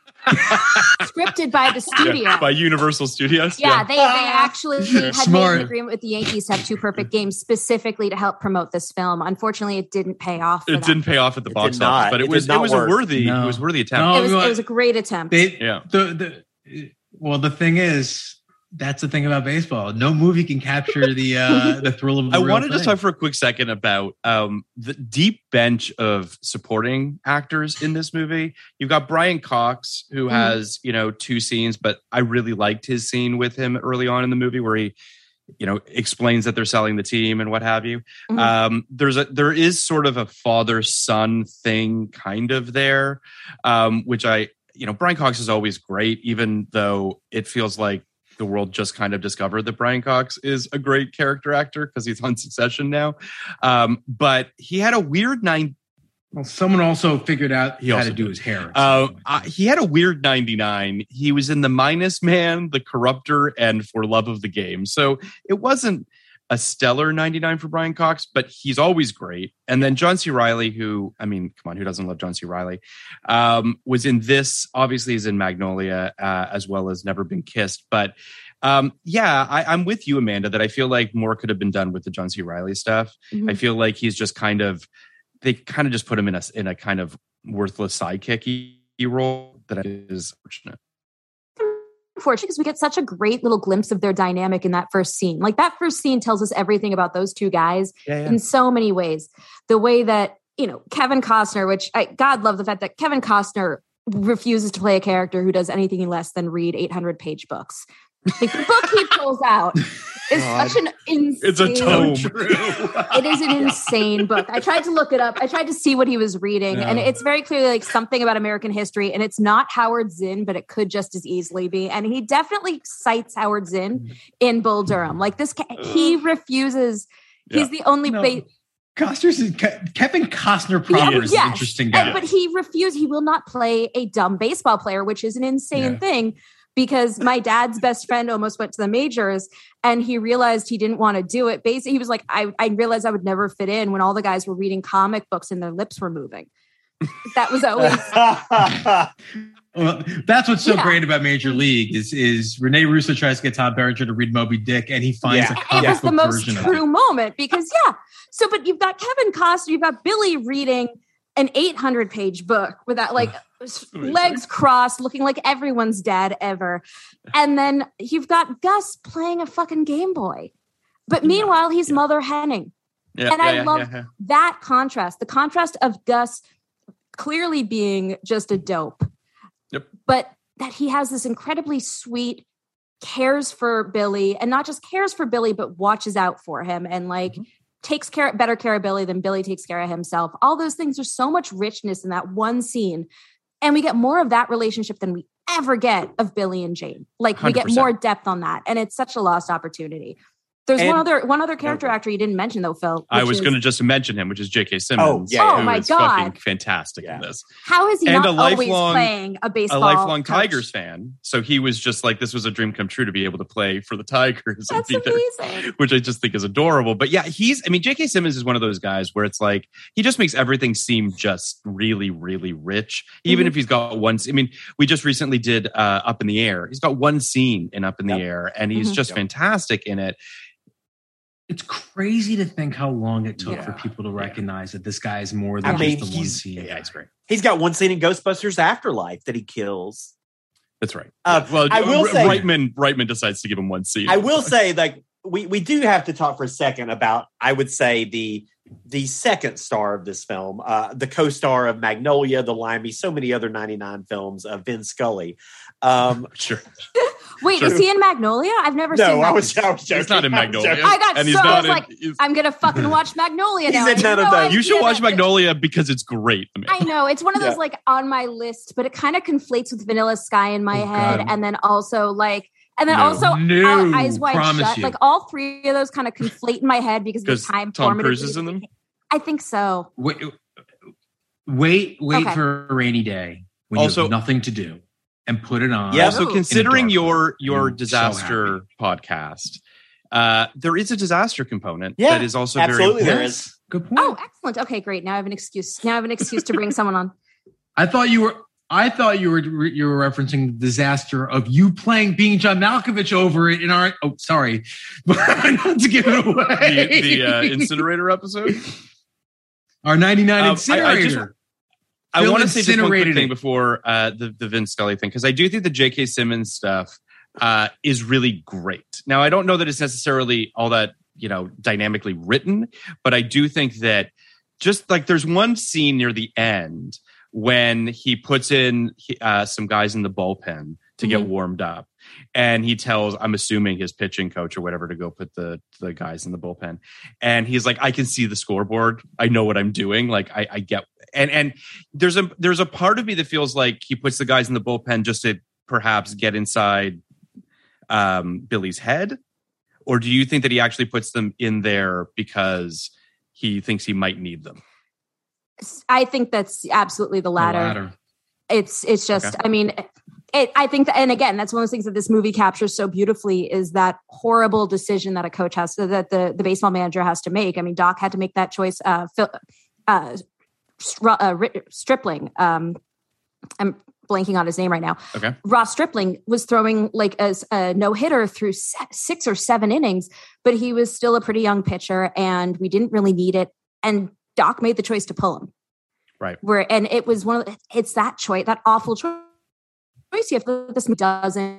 scripted by the studio. Yeah, by Universal Studios. Yeah, they, they actually had made Smart. an agreement with the Yankees to have two perfect games specifically to help promote this film. Unfortunately, it didn't pay off. For It that. didn't pay off at the It box did office, not. but it, It was did not it was work. a worthy No. it was a worthy attempt. No. It was, you know it was a great attempt. They, Yeah. The the well, the thing is, that's the thing about baseball. No movie can capture the uh, the thrill of the I real want to just thing. talk for a quick second about um, the deep bench of supporting actors in this movie. You've got Brian Cox, who Mhm. has, you know, two scenes, but I really liked his scene with him early on in the movie where he, you know, explains that they're selling the team and what have you. Mhm. Um, there's a there is sort of a father-son thing kind of there, um, which I, you know, Brian Cox is always great, even though it feels like the world just kind of discovered that Brian Cox is a great character actor because he's on Succession now. Um, but he had a weird nine. Well, someone also figured out He how also to do did. his hair. Uh, uh, he had a weird ninety-nine. He was in The Minus Man, The Corruptor, and For Love of the Game. So it wasn't a stellar ninety-nine for Brian Cox, but he's always great. And then John C. Reilly, who, I mean, come on, who doesn't love John C. Reilly, um, was in this. Obviously, he's in Magnolia, uh, as well as Never Been Kissed. But um, yeah, I, I'm with you, Amanda, that I feel like more could have been done with the John C. Reilly stuff. Mhm. I feel like he's just kind of, they kind of just put him in a in a kind of worthless sidekick role that is fortunate. Unfortunate because we get such a great little glimpse of their dynamic in that first scene. Like that first scene tells us everything about those two guys Yeah, yeah. in so many ways. The way that, you know, Kevin Costner, which I God love the fact that Kevin Costner refuses to play a character who does anything less than read eight hundred page books. Like the book he pulls out is God. such an insane. It's a tome. It is an insane book. I tried to look it up. I tried to see what he was reading, and No. it's very clearly like something about American history. And it's not Howard Zinn, but it could just as easily be. And he definitely cites Howard Zinn in Bull Durham. Like this, ca- he refuses. He's the only. No. ba- Costner's is, Ke- Kevin Costner proper is an yes. interesting And- guy. but he refused. He will not play a dumb baseball player, which is an insane Yeah. thing. Because my dad's best friend almost went to the majors and he realized he didn't want to do it. Basically, he was like, I, I realized I would never fit in when all the guys were reading comic books and their lips were moving. That was always Well, that's what's so Yeah. great about Major League is is Rene Russo tries to get Tom Berenger to read Moby Dick, and he finds Yeah. a it comic was the book most version of true it. moment because yeah. So, but you've got Kevin Costner, you've got Billy reading an eight hundred page book with that like legs crossed, looking like everyone's dad ever. And then you've got Gus playing a fucking Game Boy. But meanwhile, he's Mother Henning. Yeah, and yeah, I yeah, love yeah, yeah. that contrast, the contrast of Gus clearly being just a dope, Yep. but that he has this incredibly sweet, cares for Billy, and not just cares for Billy, but watches out for him and like Mm-hmm. takes care, better care of Billy than Billy takes care of himself. All those things, there's so much richness in that one scene. And we get more of that relationship than we ever get of Billy and Jane. Like we one hundred get percent. more depth on that. And it's such a lost opportunity. There's And- one other one other character actor you didn't mention though, Phil. I which was is- going to just mention him, which is J K. Simmons. Oh, yeah, yeah. Oh, my who is God. fucking fantastic Yeah. in this. How is he And not a always lifelong- playing a A baseball? lifelong coach? Tigers fan, so he was just like, this was a dream come true to be able to play for the Tigers. and That's be there, amazing. which I just think is adorable. But yeah, he's. I mean, J K. Simmons is one of those guys where it's like he just makes everything seem just really, really rich. Even Mhm. if he's got one. I mean, we just recently did uh, Up in the Air. He's got one scene in Up in the Yep. Air, and he's Mhm. just Yep. fantastic in it. It's crazy to think how long it took Yeah. for people to recognize that this guy is more than I mean, just the one he's- scene. Yeah, it's great. He's got one scene in Ghostbusters Afterlife that he kills. That's right. Uh, well, I will R- say- Reitman, Reitman decides to give him one scene. I will say, like, we, we do have to talk for a second about, I would say, the the second star of this film, uh, the co-star of Magnolia, The Limey, so many other ninety-nine films, uh, Vin Scully. Um, Sure. Wait, Sure. is he in Magnolia? I've never no, seen. I Mag- was, I was joking. He's not in I was Magnolia. joking. I got and he's so I not was in- like, he's- I'm gonna fucking watch Magnolia now. He's in I had none of no those. You should idea watch that- Magnolia because it's great. I mean, I know it's one of those Yeah. like on my list, but it kind of conflates with Vanilla Sky in my Oh, head, God. and then also like, and then No. also No, uh, Eyes Wide promise Shut. you. Like all three of those kind of conflate in my head because of the because time. Tom formative Cruise is in them. I think so. Wait, wait, wait Okay. for a rainy day when Also- you have nothing to do and put it on. Yeah. Also, Ooh. considering In a dark your room. your I'm so disaster podcast, uh, there is a disaster component Yeah, that is also absolutely very there important. is. Good point. Oh, excellent. Okay, great. Now I have an excuse. Now I have an excuse to bring someone on. I thought you were. I thought you were you were referencing the disaster of you playing being John Malkovich over it in our. Oh, sorry, but not to give it away. The, the uh, incinerator episode. our ninety-nine Um, I- I incinerator. just- I Phil want to say just one quick incinerated thing it. before uh, the the Vince Scully thing, because I do think the J K. Simmons stuff uh, is really great. Now, I don't know that it's necessarily all that you know dynamically written, but I do think that just like there's one scene near the end when he puts in uh, some guys in the bullpen to get Mhm. warmed up, and he tells, I'm assuming his pitching coach or whatever, to go put the the guys in the bullpen, and he's like, I can see the scoreboard, I know what I'm doing, like I, I get, and and there's a there's a part of me that feels like he puts the guys in the bullpen just to perhaps get inside um, Billy's head, or do you think that he actually puts them in there because he thinks he might need them? I think that's absolutely the The latter. latter. It's it's just. Okay. I mean, it, I think that, and again, that's one of those things that this movie captures so beautifully is that horrible decision that a coach has to, that the the baseball manager has to make. I mean, Doc had to make that choice. Uh, Phil, uh, Str- uh, Stripling. Um, I'm blanking on his name right now. Okay. Ross Stripling was throwing like a, a no hitter through se- six or seven innings, but he was still a pretty young pitcher, and we didn't really need it. And Doc made the choice to pull him. Right. Where and it was one of the, it's that choice, that awful choice. You have to, this doesn't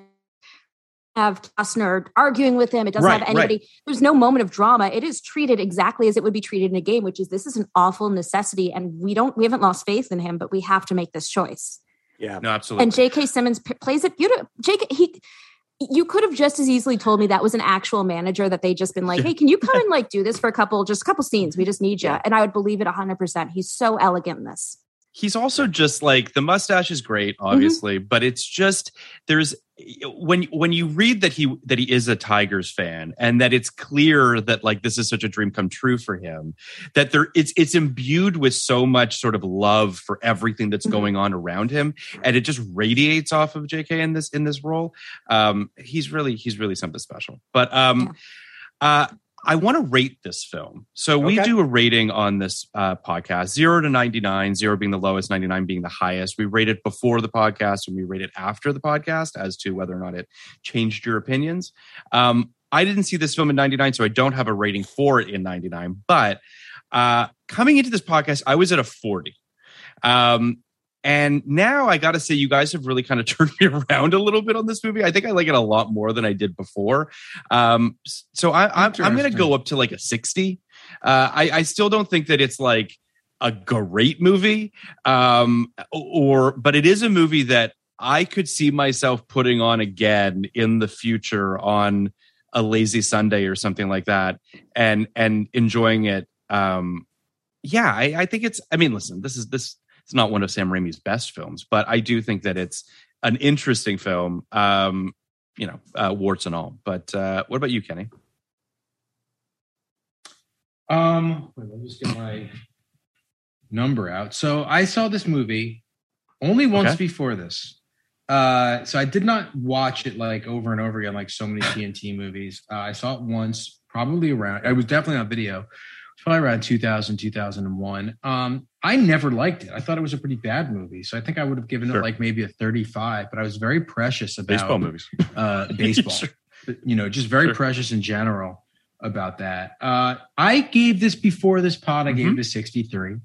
have Kastner arguing with him. It doesn't Right, have anybody. right. There's no moment of drama. It is treated exactly as it would be treated in a game, which is this is an awful necessity, and we don't we haven't lost faith in him, but we have to make this choice. Yeah. No, absolutely. And J K. Simmons p- plays it beautiful. J K. He. You could have just as easily told me that was an actual manager that they just been like, hey, can you come and like do this for a couple, just a couple scenes? We just need you. And I would believe it a hundred percent. He's so elegant in this. He's also just like, the mustache is great, obviously, but it's just there's when when you read that he that he is a Tigers fan and that it's clear that like this is such a dream come true for him, that there it's it's imbued with so much sort of love for everything that's Mhm. going on around him, and it just radiates off of J K in this in this role. Um, he's really he's really something special. But um, uh, I want to rate this film. So we Okay. do a rating on this uh, podcast, zero to ninety-nine, zero being the lowest, ninety-nine being the highest. We rate it before the podcast and we rate it after the podcast as to whether or not it changed your opinions. Um, I didn't see this film in ninety-nine, so I don't have a rating for it in ninety-nine. But uh, coming into this podcast, I was at a forty. Um, And now I got to say, you guys have really kind of turned me around a little bit on this movie. I think I like it a lot more than I did before. Um, so I, I'm, I'm going to go up to like a sixty. Uh, I, I still don't think that it's like a great movie, um, or but it is a movie that I could see myself putting on again in the future on a lazy Sunday or something like that, and and enjoying it. Um, yeah, I, I think it's. I mean, listen, this is this. It's not one of Sam Raimi's best films, but I do think that it's an interesting film, um, you know, uh, warts and all. But uh, what about you, Kenny? Um, wait, let me just get my number out. So I saw this movie only once Okay. before this. Uh, so I did not watch it like over and over again, like so many T N T movies. Uh, I saw it once, probably around, it was definitely on video. It's probably around two thousand, two thousand one. Um, I never liked it. I thought it was a pretty bad movie. So I think I would have given Sure. it like maybe a thirty-five, but I was very precious about Baseball movies. uh, baseball. Sure. You know, just very Sure. precious in general about that. Uh, I gave this before this pod, I gave Mm-hmm. it a sixty-three.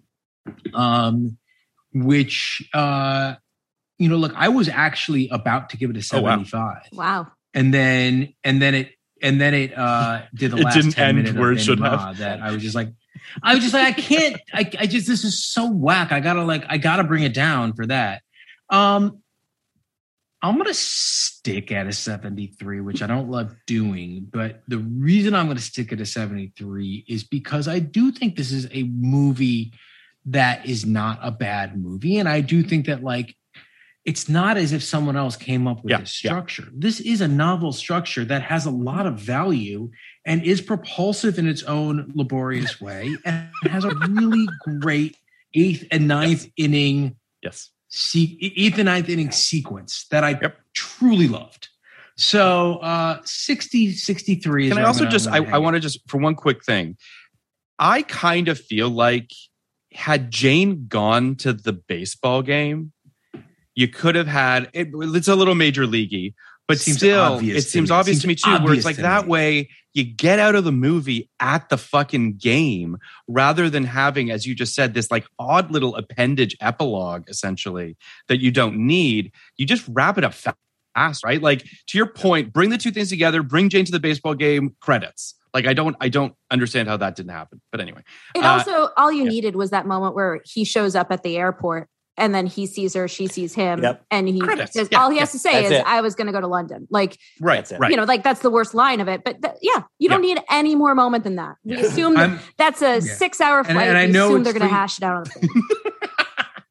Um, which, uh, you know, look, I was actually about to give it a Oh, wow. seventy-five. Wow. And then, and then it, and then it uh, did the It last didn't ten end minutes where of it should Denouement have. that I was just like, I was just like, I can't, I, I just, this is so whack. I gotta like, I gotta bring it down for that. Um, I'm going to stick at a seventy-three, which I don't love doing. But the reason I'm going to stick at a seventy-three is because I do think this is a movie that is not a bad movie. And I do think that, like, it's not as if someone else came up with Yeah, this structure. This is a novel structure that has a lot of value and is propulsive in its own laborious way and has a really great eighth and ninth inning Yes. Se- eighth and ninth inning sequence that I truly loved. So uh, sixty, sixty-three is Can I where also I'm gonna- just, I'm I, gonna I hang want to just, for one quick thing, I kind of feel like had Jane gone to the baseball game, you could have had, it, it's a little major leaguey, but Seems still, obvious it to seems me. obvious Seems to me too, where obvious it's like to that me. way you get out of the movie at the fucking game rather than having, as you just said, this like odd little appendage epilogue essentially that you don't need. You just wrap it up fast, right? Like to your point, bring the two things together, bring Jane to the baseball game, credits. Like I don't, I don't understand how that didn't happen. But anyway, It Uh, also, all you yeah. needed was that moment where he shows up at the airport and then he sees her, she sees him, Yep. and he Credits. says, Yeah, all he yeah, has to say that's is, it. I was going to go to London. Like, right, That's it. right. you know, like that's the worst line of it. But th- yeah, you don't need any more moment than that. We assume that I'm- that's a yeah. six hour flight. and I we know assume it's they're going to free- hash it out on the plane.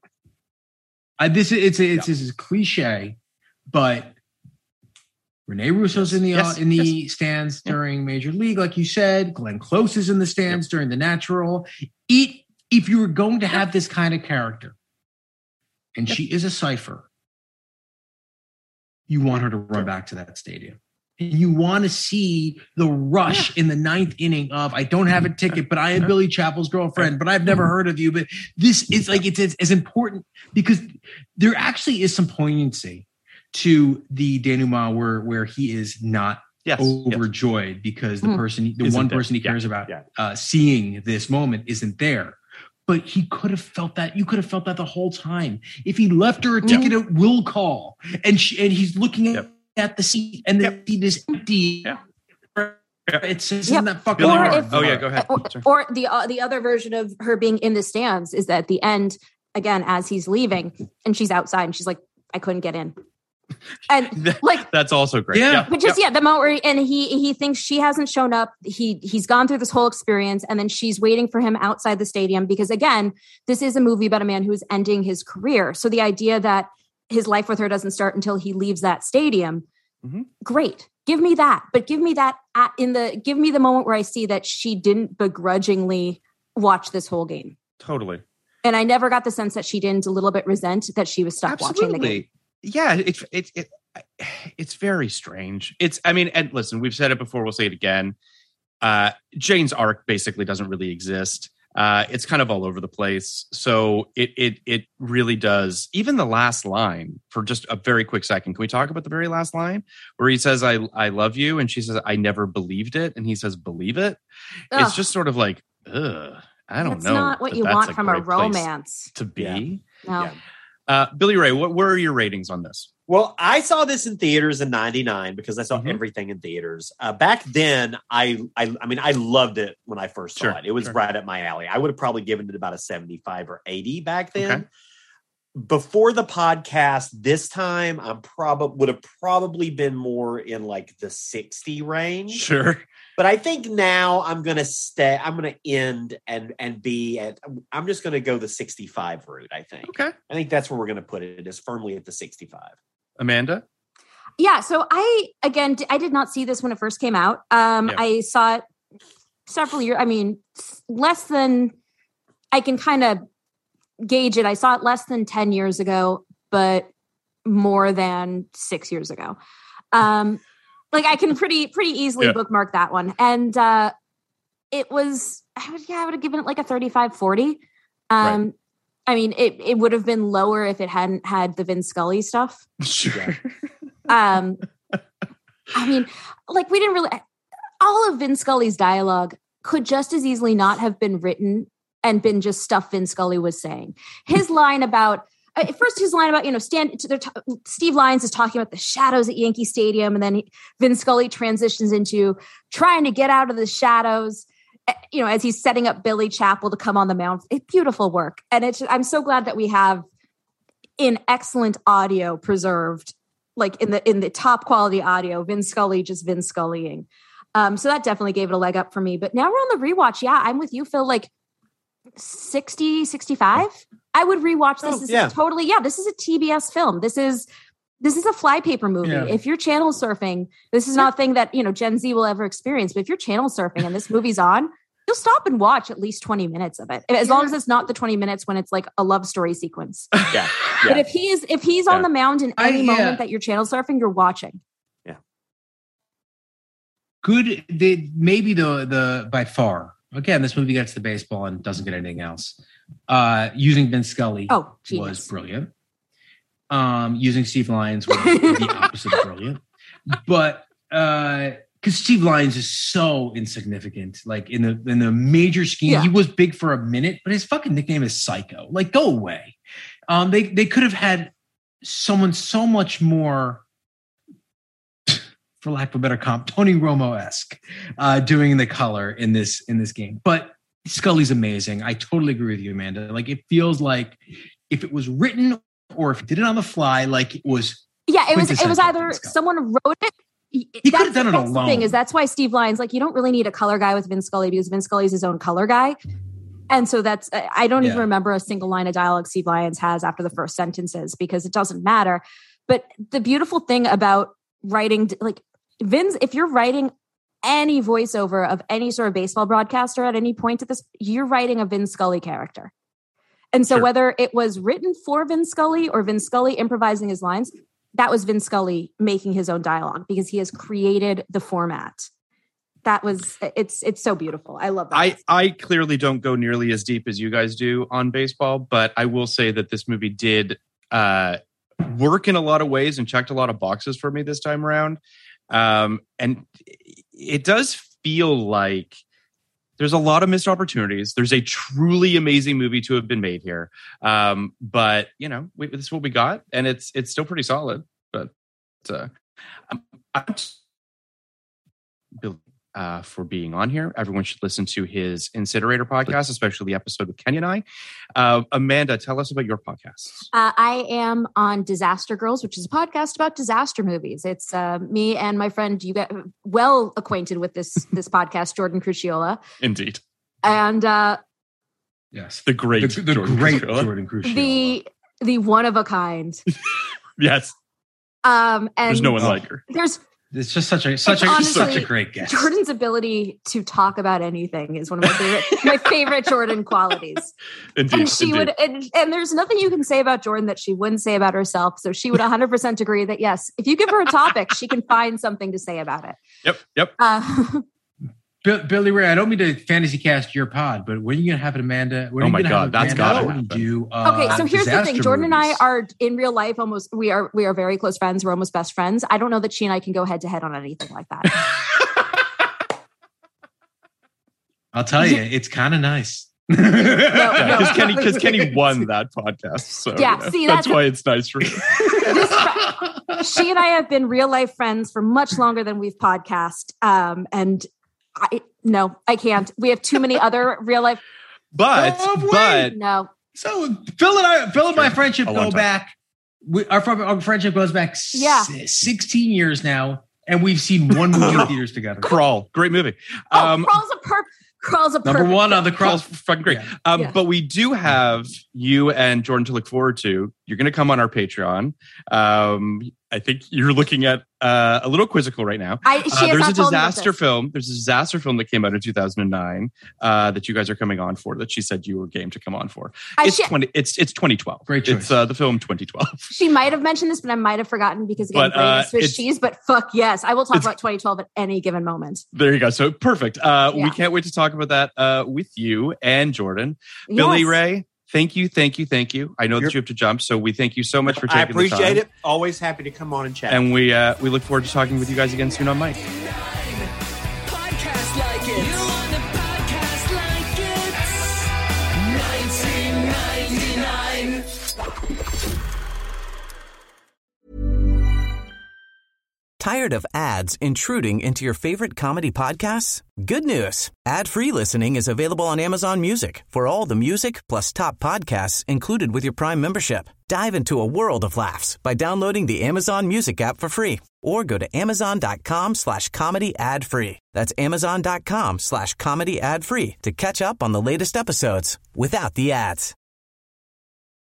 I, this is it's it's, it's a cliche, but Rene Russo's in the Yes, uh, in the yes. stands during Major League, like you said. Glenn Close is in the stands during the Natural. It, if you were going to have this kind of character, and she is a cipher, you want her to run back to that stadium. And you want to see the rush in the ninth inning of, I don't have a ticket, but I am Billy Chappell's girlfriend, but I've never heard of you. But this is like, it's, it's, it's important because there actually is some poignancy to the denouement where, where he is not Yes, overjoyed because the Mm. person, the Isn't one there. person he Yeah, cares about yeah. uh, seeing this moment isn't there. But he could have felt that. You could have felt that the whole time. If he left her a ticket at will call and she, and he's looking at, Yep. at the seat and the Yep. seat is empty. Yeah. It's just Yep. that fucking Or hard. if- Oh yeah, go ahead. or, Sorry. or the uh, the other version of her being in the stands is that at the end, again, as he's leaving and she's outside and she's like, I couldn't get in. And like, That's also great. Yeah. but just yeah, the moment where and he he thinks she hasn't shown up. He he's gone through this whole experience, and then she's waiting for him outside the stadium because again, this is a movie about a man who is ending his career. So the idea that his life with her doesn't start until he leaves that stadium, Mhm. great. Give me that, but give me that at, in the give me the moment where I see that she didn't begrudgingly watch this whole game, Totally. and I never got the sense that she didn't a little bit resent that she was stuck watching the game. Absolutely. Yeah, it's it's it, it's very strange. It's I mean, and listen, we've said it before, we'll say it again. Uh, Jane's arc basically doesn't really exist. Uh, it's kind of all over the place. So it it it really does. Even the last line, for just a very quick second, can we talk about the very last line where he says, "I I love you," and she says, "I never believed it," and he says, "Believe it." Ugh. It's just sort of like, ugh, I don't That's know. not what that you that's want from a great place romance. to be. No. Yeah. Uh, Billy Ray, what where are your ratings on this? Well, I saw this in theaters in ninety-nine because I saw Mhm. everything in theaters. Uh, back then, I, I I mean, I loved it when I first saw Sure, it. It was sure. right up my alley. I would have probably given it about a seventy-five or eighty back then. Okay. Before the podcast, this time I'm probably would have probably been more in like the sixty range. Sure. But I think now I'm gonna stay. I'm gonna end and and be at. I'm just gonna go the sixty-five route. I think. Okay. I think that's where we're gonna put it. Is firmly at the sixty-five. Amanda? Yeah, so I again, d- I did not see this when it first came out. Um, Yeah. I saw it several years. I mean, less than, I can kind of gauge it. I saw it less than ten years ago, but more than six years ago. Um, like I can pretty, pretty easily Yeah. bookmark that one. And uh, it was, I would, yeah, I would have given it like a thirty-five forty. Um, Right. I mean, it, it would have been lower if it hadn't had the Vin Scully stuff. Sure. Um, I mean, like we didn't really, all of Vin Scully's dialogue could just as easily not have been written and been just stuff Vin Scully was saying. His line about, uh, first his line about, you know, stand, they're t- Steve Lyons is talking about the shadows at Yankee Stadium. And then he, Vin Scully transitions into trying to get out of the shadows, uh, you know, as he's setting up Billy Chappell to come on the mound. It's beautiful work. And it's, I'm so glad that we have in excellent audio preserved, like in the, in the top quality audio, Vin Scully, just Vin Scullying. Um, so that definitely gave it a leg up for me. But now we're on the rewatch. Yeah, I'm with you, Phil. Like sixty, sixty-five. I would rewatch this. Oh, this yeah. is totally, yeah, this is a T B S film. This is this is a flypaper movie. Yeah. If you're channel surfing, this is not a thing that, you know, Gen Z will ever experience. But if you're channel surfing and this movie's on, you'll stop and watch at least twenty minutes of it. As long as it's not the twenty minutes when it's like a love story sequence. Yeah. yeah. But if he is if he's on Yeah. the mound in I- any yeah. moment that you're channel surfing, you're watching. Good. They, maybe the the by far. Again, this movie gets the baseball and doesn't get anything else. Uh, using Vin Scully Oh, was genius. brilliant. Um, using Steve Lyons was the opposite of brilliant. But uh, because Steve Lyons is so insignificant, like in the in the major scheme, Yeah. he was big for a minute, but his fucking nickname is Psycho. Like, go away. Um, they they could have had someone so much more, for lack of a better comp, Tony Romo-esque, uh, doing the color in this in this game. But Scully's amazing. I totally agree with you, Amanda. Like, it feels like if it was written or if it did it on the fly, like it was. Yeah, it was. It was quintessential either Vin Scully. someone wrote it. He could have That's- done it that's the thing alone. is that's why Steve Lyons, like, you don't really need a color guy with Vin Scully because Vin Scully's his own color guy. And so that's, I don't even Yeah. remember a single line of dialogue Steve Lyons has after the first sentences because it doesn't matter. But the beautiful thing about writing, like Vin's, if you're writing any voiceover of any sort of baseball broadcaster at any point at this, you're writing a Vin Scully character. And so Sure. whether it was written for Vin Scully or Vin Scully improvising his lines, that was Vin Scully making his own dialogue because he has created the format. That was, it's, it's so beautiful. I love that. I, I clearly don't go nearly as deep as you guys do on baseball, but I will say that this movie did uh, work in a lot of ways and checked a lot of boxes for me this time around. Um, and it does feel like there's a lot of missed opportunities. There's a truly amazing movie to have been made here. Um, but, you know, we, this is what we got, and it's it's still pretty solid. But uh, I'm, I'm Bill, uh, for being on here. Everyone should listen to his Incinerator podcast, especially the episode with Kenny and I. Uh, Amanda, tell us about your podcasts. Uh, I am on Disaster Girls, which is a podcast about disaster movies. It's uh, me and my friend, you get well acquainted with this this podcast, Jordan Crucchiola, Indeed. and uh, Yes. The great The, the Jordan great Crucchiola. Jordan Crucchiola. the the one of a kind. Yes. Um, and There's no one like her. There's It's just such a such It's a honestly- such a great guest. Jordan's ability to talk about anything is one of my favorite my favorite Jordan qualities. Indeed. And she indeed. would, and, and there's nothing you can say about Jordan that she wouldn't say about herself. So she would one hundred percent agree that yes, if you give her a topic, she can find something to say about it. Yep. Yep. Uh, Bill, Billy Ray, I don't mean to fantasy cast your pod, but when are you gonna have it, Amanda? When Oh are you my gonna God, have that's Amanda gotta on and happen. do, uh, okay, so here's the thing: disaster Jordan and I movies? are in real life almost. We are we are very close friends. We're almost best friends. I don't know that she and I can go head to head on anything like that. I'll tell you, it's kind of nice. No, Yeah, no. because Kenny, because Kenny won that podcast. So Yeah, you know, see, that's that's- why it's nice for you. This fr- she and I have been real life friends for much longer than we've podcast. Um, and I no, I can't. We have too many other real life. But Oh, wait. but No, So Phil and I, Phil and my Sure. friendship A long go time. back. We, our, fr- our friendship goes back Yeah. s- sixteen years now, and we've seen one movie in theaters together. Crawl, great movie. oh, Um, crawls a perp. Crawls a Number perfect one on the Crawl's cross. fucking great. Yeah. Um, Yeah. But we do have you and Jordan to look forward to. You're going to come on our Patreon. Um, I think you're looking at uh, a little quizzical right now. I, she uh, has there's not a told me about disaster this. film. There's a disaster film that came out in two thousand nine uh, that you guys are coming on for. That she said you were game to come on for. I It's should- twenty. It's it's twenty twelve. Great choice. It's uh, the film twenty twelve. She might have mentioned this, but I might have forgotten because again, But, brain uh, is Swiss it's- cheese. But fuck yes, I will talk it's- about twenty twelve at any given moment. There you go. So perfect. Uh, Yeah. We can't wait to talk about that uh, with you and Jordan. Billy Yes. Ray, thank you, thank you, thank you. I know that You're- you have to jump, so we thank you so much for taking I the time. appreciate it. Always happy to come on and chat. And we uh, we look forward to talking with you guys again soon on Mike. Podcast like it. You want a podcast like it? nineteen ninety-nine. Tired of ads intruding into your favorite comedy podcasts? Good news. Ad-free listening is available on Amazon Music for all the music plus top podcasts included with your Prime membership. Dive into a world of laughs by downloading the Amazon Music app for free or go to amazon.com slash comedy ad free. That's amazon.com slash comedy ad free to catch up on the latest episodes without the ads.